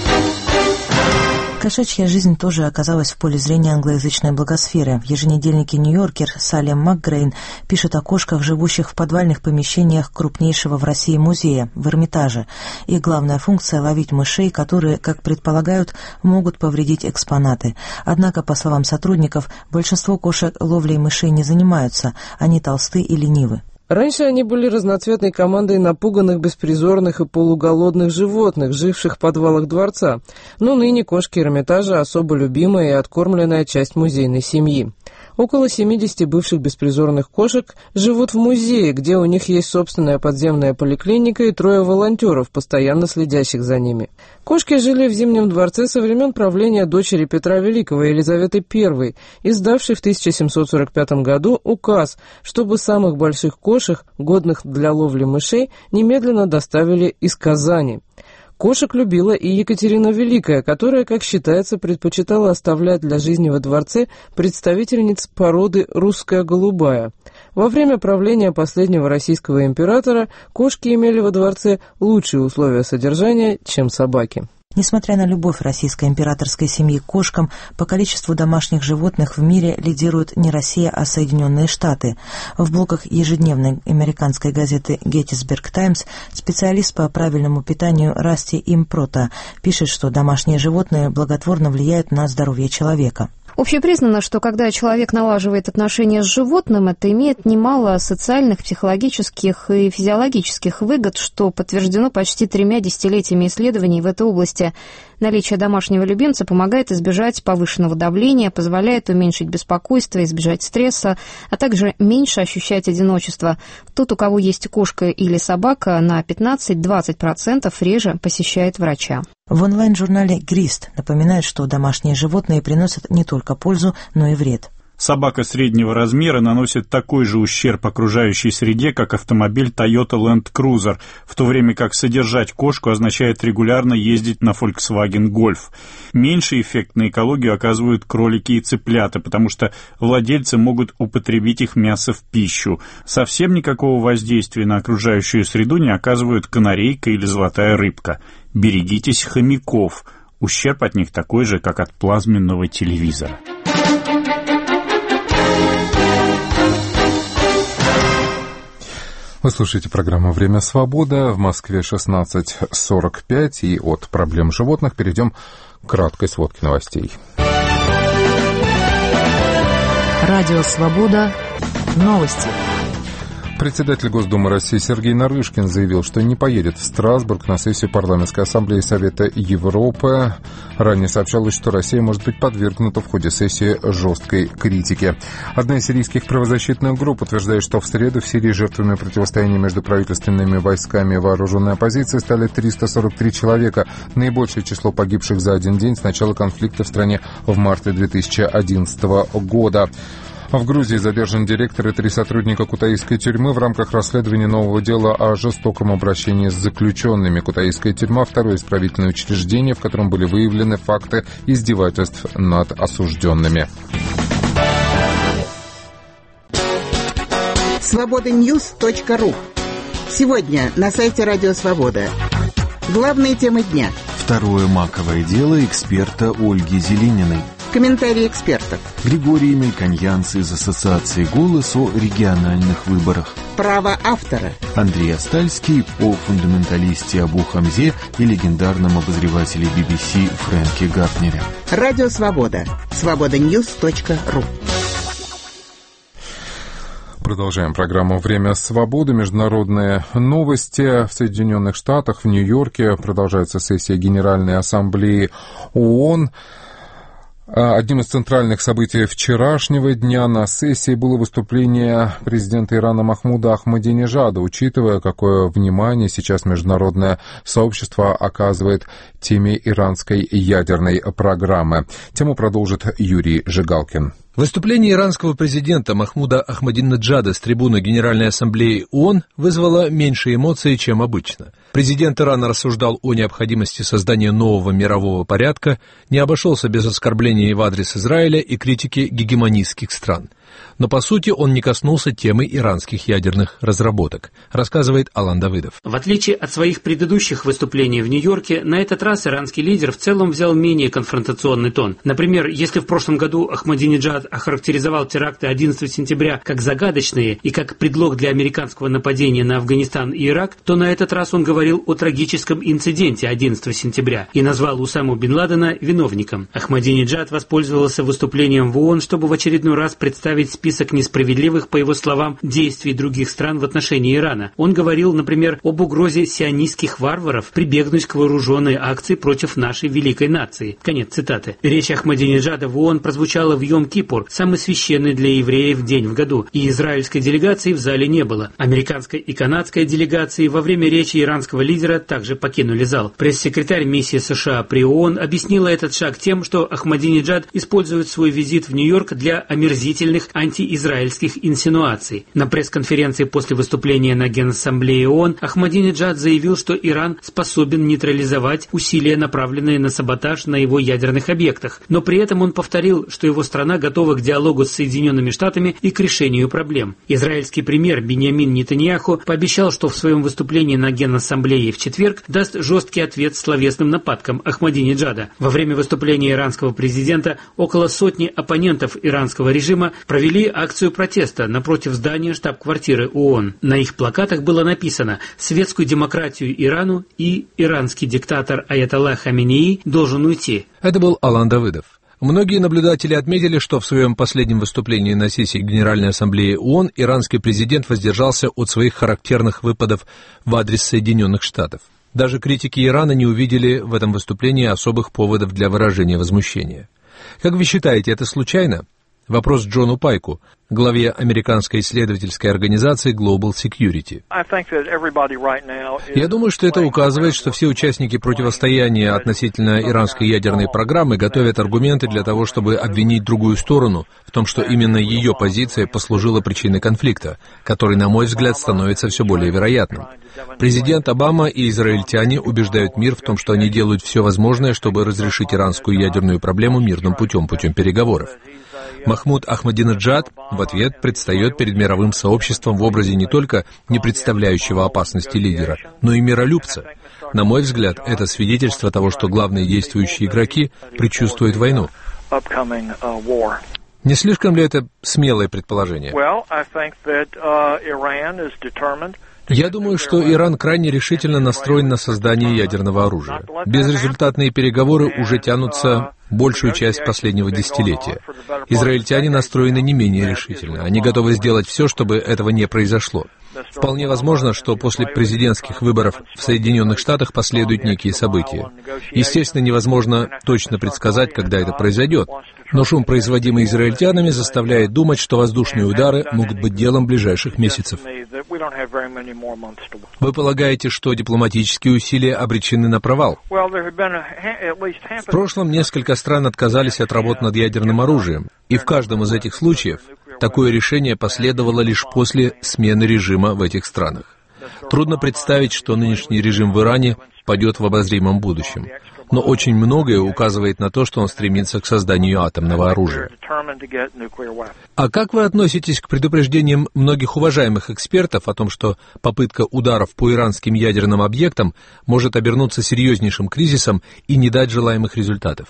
Кошачья жизнь тоже оказалась в поле зрения англоязычной благосферы. В еженедельнике «Нью-Йоркер» Салем Макгрейн пишет о кошках, живущих в подвальных помещениях крупнейшего в России музея, в Эрмитаже. Их главная функция — ловить мышей, которые, как предполагают, могут повредить экспонаты. Однако, по словам сотрудников, большинство кошек ловлей мышей не занимаются, они толсты и ленивы. Раньше они были разноцветной командой напуганных, беспризорных и полуголодных животных, живших в подвалах дворца. Но ныне кошки Эрмитажа — особо любимая и откормленная часть музейной семьи. Около семидесяти бывших беспризорных кошек живут в музее, где у них есть собственная подземная поликлиника и трое волонтеров, постоянно следящих за ними. Кошки жили в Зимнем дворце со времен правления дочери Петра Великого, Елизаветы Первой, издавшей в тысяча семьсот сорок пятом году указ, чтобы самых больших кошек, годных для ловли мышей, немедленно доставили из Казани. Кошек любила и Екатерина Великая, которая, как считается, предпочитала оставлять для жизни во дворце представительниц породы русская голубая. Во время правления последнего российского императора кошки имели во дворце лучшие условия содержания, чем собаки. Несмотря на любовь российской императорской семьи к кошкам, по количеству домашних животных в мире лидируют не Россия, а Соединенные Штаты. В блогах ежедневной американской газеты Gettysburg Times специалист по правильному питанию Расти Импрота пишет, что домашние животные благотворно влияют на здоровье человека. Общепризнано, что когда человек налаживает отношения с животным, это имеет немало социальных, психологических и физиологических выгод, что подтверждено почти тремя десятилетиями исследований в этой области. Наличие домашнего любимца помогает избежать повышенного давления, позволяет уменьшить беспокойство, избежать стресса, а также меньше ощущать одиночество. Тот, у кого есть кошка или собака, на пятнадцать-двадцать процентов реже посещает врача. В онлайн-журнале «Грист» напоминает, что домашние животные приносят не только пользу, но и вред. Собака среднего размера наносит такой же ущерб окружающей среде, как автомобиль Toyota Land Cruiser, в то время как содержать кошку означает регулярно ездить на Volkswagen Golf. Меньший эффект на экологию оказывают кролики и цыплята, потому что владельцы могут употребить их мясо в пищу. Совсем никакого воздействия на окружающую среду не оказывают канарейка или золотая рыбка. Берегитесь хомяков. Ущерб от них такой же, как от плазменного телевизора. Вы слушаете программу «Время свобода». В Москве шестнадцать сорок пять. И от проблем животных перейдем к краткой сводке новостей. Радио «Свобода». Новости. Председатель Госдумы России Сергей Нарышкин заявил, что не поедет в Страсбург на сессию Парламентской ассамблеи Совета Европы. Ранее сообщалось, что Россия может быть подвергнута в ходе сессии жесткой критике. Одна из сирийских правозащитных групп утверждает, что в среду в Сирии жертвами противостояния между правительственными войсками и вооруженной оппозицией стали триста сорок три человека. Наибольшее число погибших за один день с начала конфликта в стране в марте две тысячи одиннадцатого года. В Грузии задержан директор и три сотрудника Кутаисской тюрьмы в рамках расследования нового дела о жестоком обращении с заключенными. Кутаисская тюрьма – второе исправительное учреждение, в котором были выявлены факты издевательств над осужденными. свобода ньюс точка ру. Сегодня на сайте Радио Свобода. Главные темы дня. Второе маковое дело эксперта Ольги Зелениной. Комментарии экспертов. Григорий Мельконьянц из Ассоциации «Голос» о региональных выборах. Право автора. Андрей Астальский о фундаменталисте Абу Хамзе и легендарном обозревателе би би си Фрэнке Гартнере. Радио Свобода. свобода ньюс точка ру. Продолжаем программу «Время свободы». Международные новости. В Соединенных Штатах, в Нью-Йорке продолжается сессия Генеральной Ассамблеи ООН. Одним из центральных событий вчерашнего дня на сессии было выступление президента Ирана Махмуда Ахмадинежада, учитывая, какое внимание сейчас международное сообщество оказывает теме иранской ядерной программы. Тему продолжит Юрий Жигалкин. Выступление иранского президента Махмуда Ахмадинеджада с трибуны Генеральной Ассамблеи ООН вызвало меньше эмоций, чем обычно. Президент Ирана рассуждал о необходимости создания нового мирового порядка, не обошелся без оскорблений в адрес Израиля и критики гегемонистских стран. Но, по сути, он не коснулся темы иранских ядерных разработок, рассказывает Алан Давыдов. В отличие от своих предыдущих выступлений в Нью-Йорке, на этот раз иранский лидер в целом взял менее конфронтационный тон. Например, если в прошлом году Ахмадинеджад охарактеризовал теракты одиннадцатого сентября как загадочные и как предлог для американского нападения на Афганистан и Ирак, то на этот раз он говорил о трагическом инциденте одиннадцатого сентября и назвал Усаму бен Ладена виновником. Ахмадинеджад воспользовался выступлением в ООН, чтобы в очередной раз представить список несправедливых, по его словам, действий других стран в отношении Ирана. Он говорил, например, об угрозе сионистских варваров прибегнуть к вооруженной акции против нашей великой нации. Конец цитаты. Речь Ахмадинеджада в ООН прозвучала в Йом-Кипур, самый священный для евреев день в году, и израильской делегации в зале не было. Американская и канадская делегации во время речи иранского лидера также покинули зал. Пресс-секретарь миссии США при ООН объяснила этот шаг тем, что Ахмадинеджад использует свой визит в Нью-Йорк для омерзительных антиизраильских инсинуаций. На пресс-конференции после выступления на Генассамблее ООН Ахмадинеджад заявил, что Иран способен нейтрализовать усилия, направленные на саботаж на его ядерных объектах, но при этом он повторил, что его страна готова к диалогу с Соединенными Штатами и к решению проблем. Израильский премьер Биньямин Нетаньяху пообещал, что в своем выступлении на Генассамблее в четверг даст жесткий ответ словесным нападкам Ахмадинеджада. Во время выступления иранского президента около сотни оппонентов иранского режима провели акцию протеста напротив здания штаб-квартиры ООН. На их плакатах было написано «Светскую демократию Ирану» и «Иранский диктатор Аятолла Хаминеи должен уйти». Это был Алан Давыдов. Многие наблюдатели отметили, что в своем последнем выступлении на сессии Генеральной Ассамблеи ООН иранский президент воздержался от своих характерных выпадов в адрес Соединенных Штатов. Даже критики Ирана не увидели в этом выступлении особых поводов для выражения возмущения. Как вы считаете, это случайно? Вопрос Джону Пайку, главе американской исследовательской организации Global Security. Я думаю, что это указывает, что все участники противостояния относительно иранской ядерной программы готовят аргументы для того, чтобы обвинить другую сторону в том, что именно ее позиция послужила причиной конфликта, который, на мой взгляд, становится все более вероятным. Президент Обама и израильтяне убеждают мир в том, что они делают все возможное, чтобы разрешить иранскую ядерную проблему мирным путем, путем переговоров. Махмуд Ахмадинеджад в ответ предстает перед мировым сообществом в образе не только не представляющего опасности лидера, но и миролюбца. На мой взгляд, это свидетельство того, что главные действующие игроки предчувствуют войну. Не слишком ли это смелое предположение? Я думаю, что Иран крайне решительно настроен на создание ядерного оружия. Безрезультатные переговоры уже тянутся большую часть последнего десятилетия. Израильтяне настроены не менее решительно. Они готовы сделать все, чтобы этого не произошло. Вполне возможно, что после президентских выборов в Соединенных Штатах последуют некие события. Естественно, невозможно точно предсказать, когда это произойдет. Но шум, производимый израильтянами, заставляет думать, что воздушные удары могут быть делом ближайших месяцев. Вы полагаете, что дипломатические усилия обречены на провал? В прошлом несколько стран отказались от работ над ядерным оружием, и в каждом из этих случаев такое решение последовало лишь после смены режима в этих странах. Трудно представить, что нынешний режим в Иране падет в обозримом будущем. Но очень многое указывает на то, что он стремится к созданию атомного оружия. А как вы относитесь к предупреждениям многих уважаемых экспертов о том, что попытка ударов по иранским ядерным объектам может обернуться серьезнейшим кризисом и не дать желаемых результатов?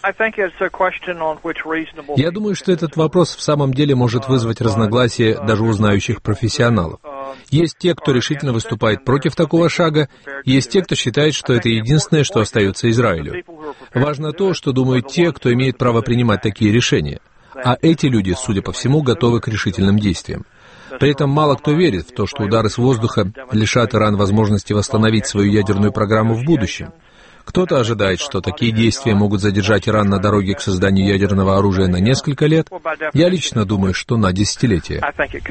Я думаю, что этот вопрос в самом деле может вызвать разногласия даже у знающих профессионалов. Есть те, кто решительно выступает против такого шага, есть те, кто считает, что это единственное, что остается Израилю. Важно то, что думают те, кто имеет право принимать такие решения. А эти люди, судя по всему, готовы к решительным действиям. При этом мало кто верит в то, что удары с воздуха лишат Иран возможности восстановить свою ядерную программу в будущем. Кто-то ожидает, что такие действия могут задержать Иран на дороге к созданию ядерного оружия на несколько лет. Я лично думаю, что на десятилетия.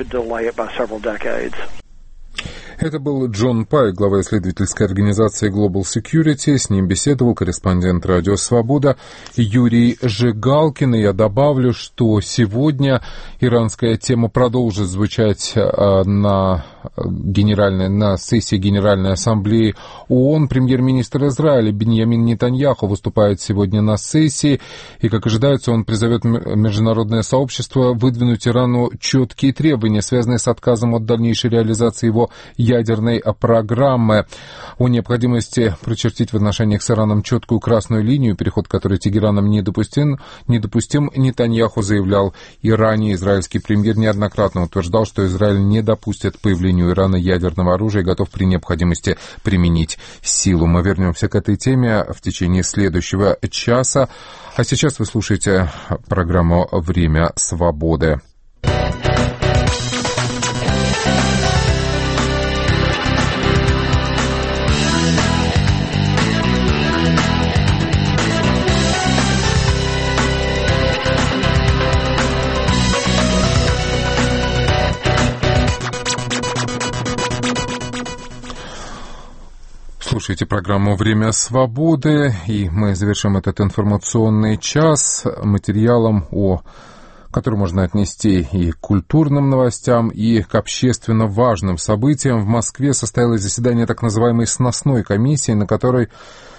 Это был Джон Пай, глава исследовательской организации Global Security. С ним беседовал корреспондент «Радио Свобода» Юрий Жигалкин. И я добавлю, что сегодня иранская тема продолжит звучать на, генеральной, на сессии Генеральной Ассамблеи ООН. Премьер-министр Израиля Биньямин Нетаньяху выступает сегодня на сессии. И, как ожидается, он призовет международное сообщество выдвинуть Ирану четкие требования, связанные с отказом от дальнейшей реализации его ядерной программы, о необходимости прочертить в отношениях с Ираном четкую красную линию, переход которой Тегераном недопустим, недопустим, Нетаньяху заявлял и ранее. Израильский премьер неоднократно утверждал, что Израиль не допустит к появлению Ирана ядерного оружия и готов при необходимости применить силу. Мы вернемся к этой теме в течение следующего часа. А сейчас вы слушаете программу «Время свободы». Слушайте программу «Время свободы», и мы завершим этот информационный час материалом о который можно отнести и к культурным новостям, и к общественно важным событиям. В Москве состоялось заседание так называемой сносной комиссии, на которой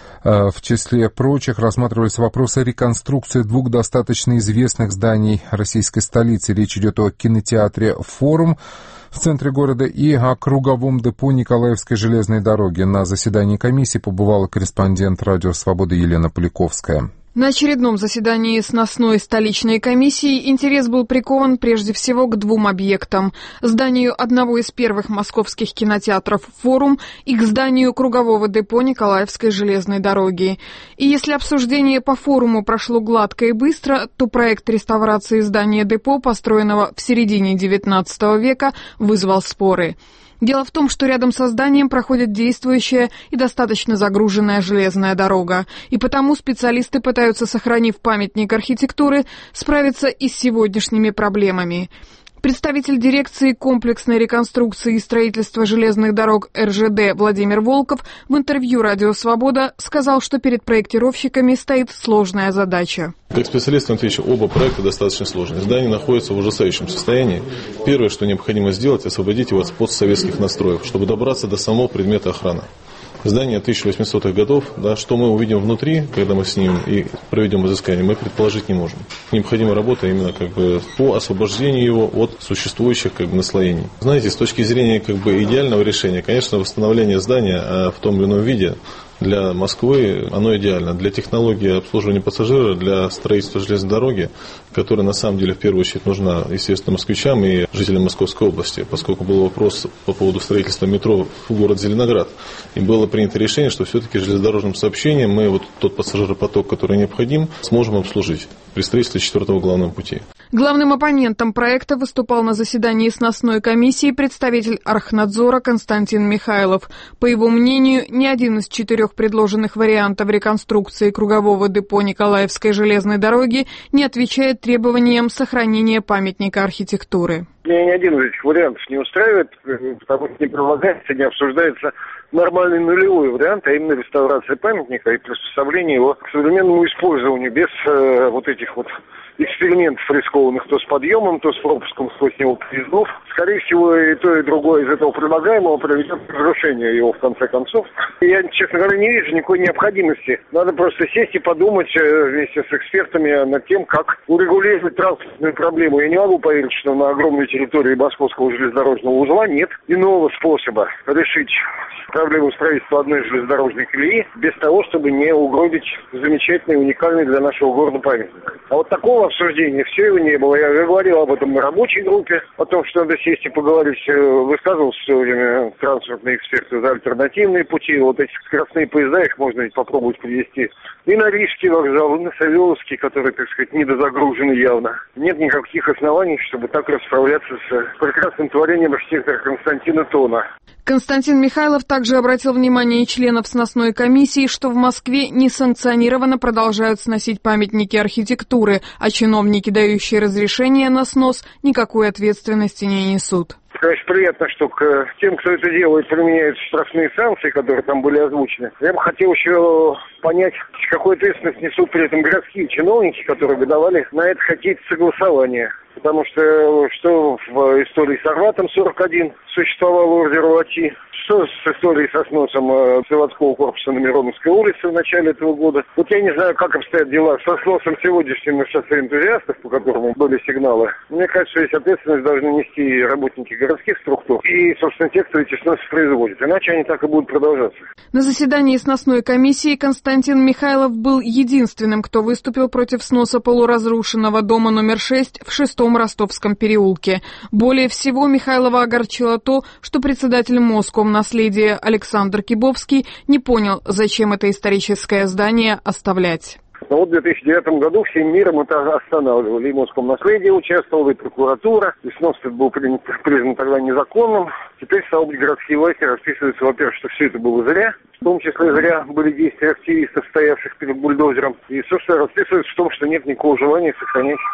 в числе прочих рассматривались вопросы реконструкции двух достаточно известных зданий российской столицы. Речь идет о кинотеатре «Форум» в центре города и о круговом депо Николаевской железной дороги. На заседании комиссии побывала корреспондент «Радио Свобода» Елена Поляковская. На очередном заседании сносной столичной комиссии интерес был прикован прежде всего к двум объектам. Зданию одного из первых московских кинотеатров «Форум» и к зданию кругового депо Николаевской железной дороги. И если обсуждение по «Форуму» прошло гладко и быстро, то проект реставрации здания депо, построенного в середине девятнадцатого века, вызвал споры. Дело в том, что рядом со зданием проходит действующая и достаточно загруженная железная дорога, и потому специалисты пытаются, сохранив памятник архитектуры, справиться и с сегодняшними проблемами. Представитель дирекции комплексной реконструкции и строительства железных дорог эр жэ дэ Владимир Волков в интервью «Радио Свобода» сказал, что перед проектировщиками стоит сложная задача. Как специалистам отвечу, оба проекта достаточно сложные. Здание находится в ужасающем состоянии. Первое, что необходимо сделать, освободить его от постсоветских настроев, чтобы добраться до самого предмета охраны. Здание тысяча восьмисотых годов, да, что мы увидим внутри, когда мы снимем и проведем изыскание, мы предположить не можем. Необходима работа именно как бы по освобождению его от существующих как бы наслоений. Знаете, с точки зрения как бы идеального решения, конечно, восстановление здания а в том или ином виде для Москвы оно идеально. Для технологии обслуживания пассажира, для строительства железной дороги, которая на самом деле в первую очередь нужна, естественно, москвичам и жителям Московской области, поскольку был вопрос по поводу строительства метро в город Зеленоград. И было принято решение, что все-таки железнодорожным сообщением мы вот тот пассажиропоток, который необходим, сможем обслужить при строительстве четвертого главного пути. Главным оппонентом проекта выступал на заседании сносной комиссии представитель Архнадзора Константин Михайлов. По его мнению, ни один из четырех предложенных вариантов реконструкции кругового депо Николаевской железной дороги не отвечает требованиям сохранения памятника архитектуры. Меня ни один из этих вариантов не устраивает, потому что не предлагается, не обсуждается нормальный нулевой вариант, а именно реставрация памятника и приспособление его к современному использованию без э, вот этих вот экспериментов рискованных то с подъемом, то с пропуском сквозь него поездов. Скорее всего, и то, и другое из этого предлагаемого приведет к разрушению его в конце концов. Я, честно говоря, не вижу никакой необходимости. Надо просто сесть и подумать вместе с экспертами над тем, как урегулировать транспортную проблему. Я не могу поверить, что на огромной территории Московского железнодорожного узла нет иного способа решить проблему строительства одной железнодорожной колеи без того, чтобы не угробить замечательный, уникальный для нашего города памятник. А вот такого обсуждения все его не было. Я говорил об этом на рабочей группе, о том, что надо сесть и поговорить. Высказывался в свое время транспортные эксперты за альтернативные пути. Вот эти скоростные поезда, их можно ведь попробовать привести и на Рижский вокзал, и на Савеловский, который, так сказать, недозагружены явно. Нет никаких оснований, чтобы так расправляться с прекрасным творением архитектора Константина Тона. Константин Михайлов также обратил внимание членов сносной комиссии, что в Москве несанкционированно продолжают сносить памятники архитектуры, а чиновники, дающие разрешение на снос, никакой ответственности не несут. Конечно, приятно, что к тем, кто это делает, применяются штрафные санкции, которые там были озвучены. Я бы хотел еще понять, какую ответственность несут при этом городские чиновники, которые бы давали на это какие-то согласования. Потому что что в истории с Арбатом сорок один существовал ордер УАТИ, что с историей со сносом заводского корпуса на Мироновской улице в начале этого года. Вот я не знаю, как обстоят дела со сносом сегодняшним на шоссе энтузиастов, по которому были сигналы. Мне кажется, что здесь ответственность должны нести работники городских структур и, собственно, те, кто эти сносы производит. Иначе они так и будут продолжаться. На заседании сносной комиссии Константин Михайлов был единственным, кто выступил против сноса полуразрушенного дома номер шесть в шестом Ростовском переулке. Более всего Михайлова огорчило то, что председатель Москомнаследия Александр Кибовский не понял, зачем это историческое здание оставлять. Но вот в две тысячи девятом году всем миром это останавливали. И Москомнаследие участвовало, и прокуратура. И снос был признан тогда незаконным. Теперь, стало быть, городские власти расписываются, во-первых, что все это было зря. В том числе зря были действия активистов, стоявших перед бульдозером. И, собственно, расписываются в том, что нет никакого желания сохранять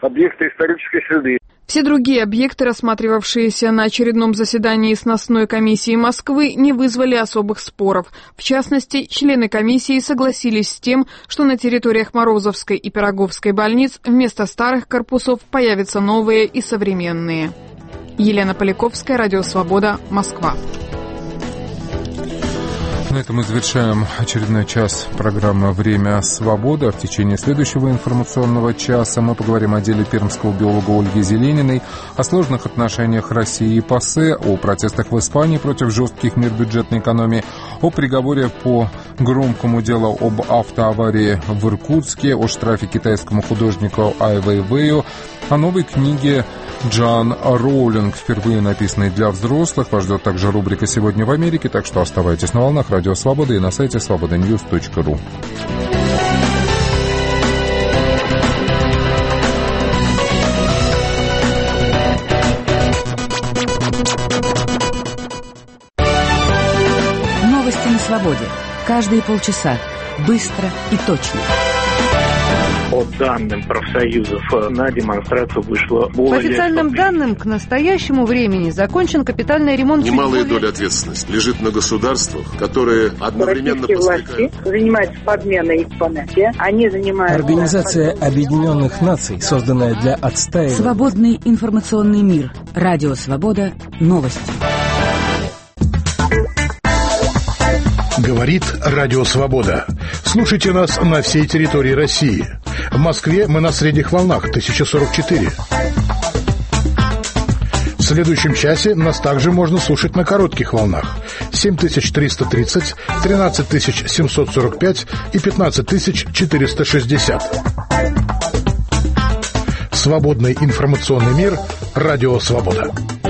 объекты исторической среды. Все другие объекты, рассматривавшиеся на очередном заседании сносной комиссии Москвы, не вызвали особых споров. В частности, члены комиссии согласились с тем, что на территориях Морозовской и Пироговской больниц вместо старых корпусов появятся новые и современные. Елена Поляковская, Радио Свобода, Москва. На этом мы завершаем очередной час программы «Время свободы». В течение следующего информационного часа мы поговорим о деле пермского биолога Ольги Зелениной, о сложных отношениях России и ПАСЕ, о протестах в Испании против жестких мер бюджетной экономии, о приговоре по громкому делу об автоаварии в Иркутске, о штрафе китайскому художнику Ай Вэйвэю, о новой книге Джоан Роулинг, впервые написанной для взрослых. Вас ждет также рубрика «Сегодня в Америке», так что оставайтесь на волнах Радио Свобода и на сайте свобода ньюс точка ру. Новости на свободе. Каждые полчаса. Быстро и точно. По данным профсоюзов, на демонстрацию вышло более... По официальным данным, к настоящему времени закончен капитальный ремонт... Немалая более... доля ответственности лежит на государствах, которые одновременно... Российские власти занимаются подменой их понятия. Они занимаются... Организация Объединенных Наций, созданная для отстаивания... Свободный информационный мир. Радио Свобода. Новости. Говорит Радио Свобода. Слушайте нас на всей территории России. В Москве мы на средних волнах тысяча сорок четыре. В следующем часе нас также можно слушать на коротких волнах семь тысяч триста тридцать, тринадцать тысяч семьсот сорок пять и пятнадцать тысяч четыреста шестьдесят. Свободный информационный мир. Радио Свобода.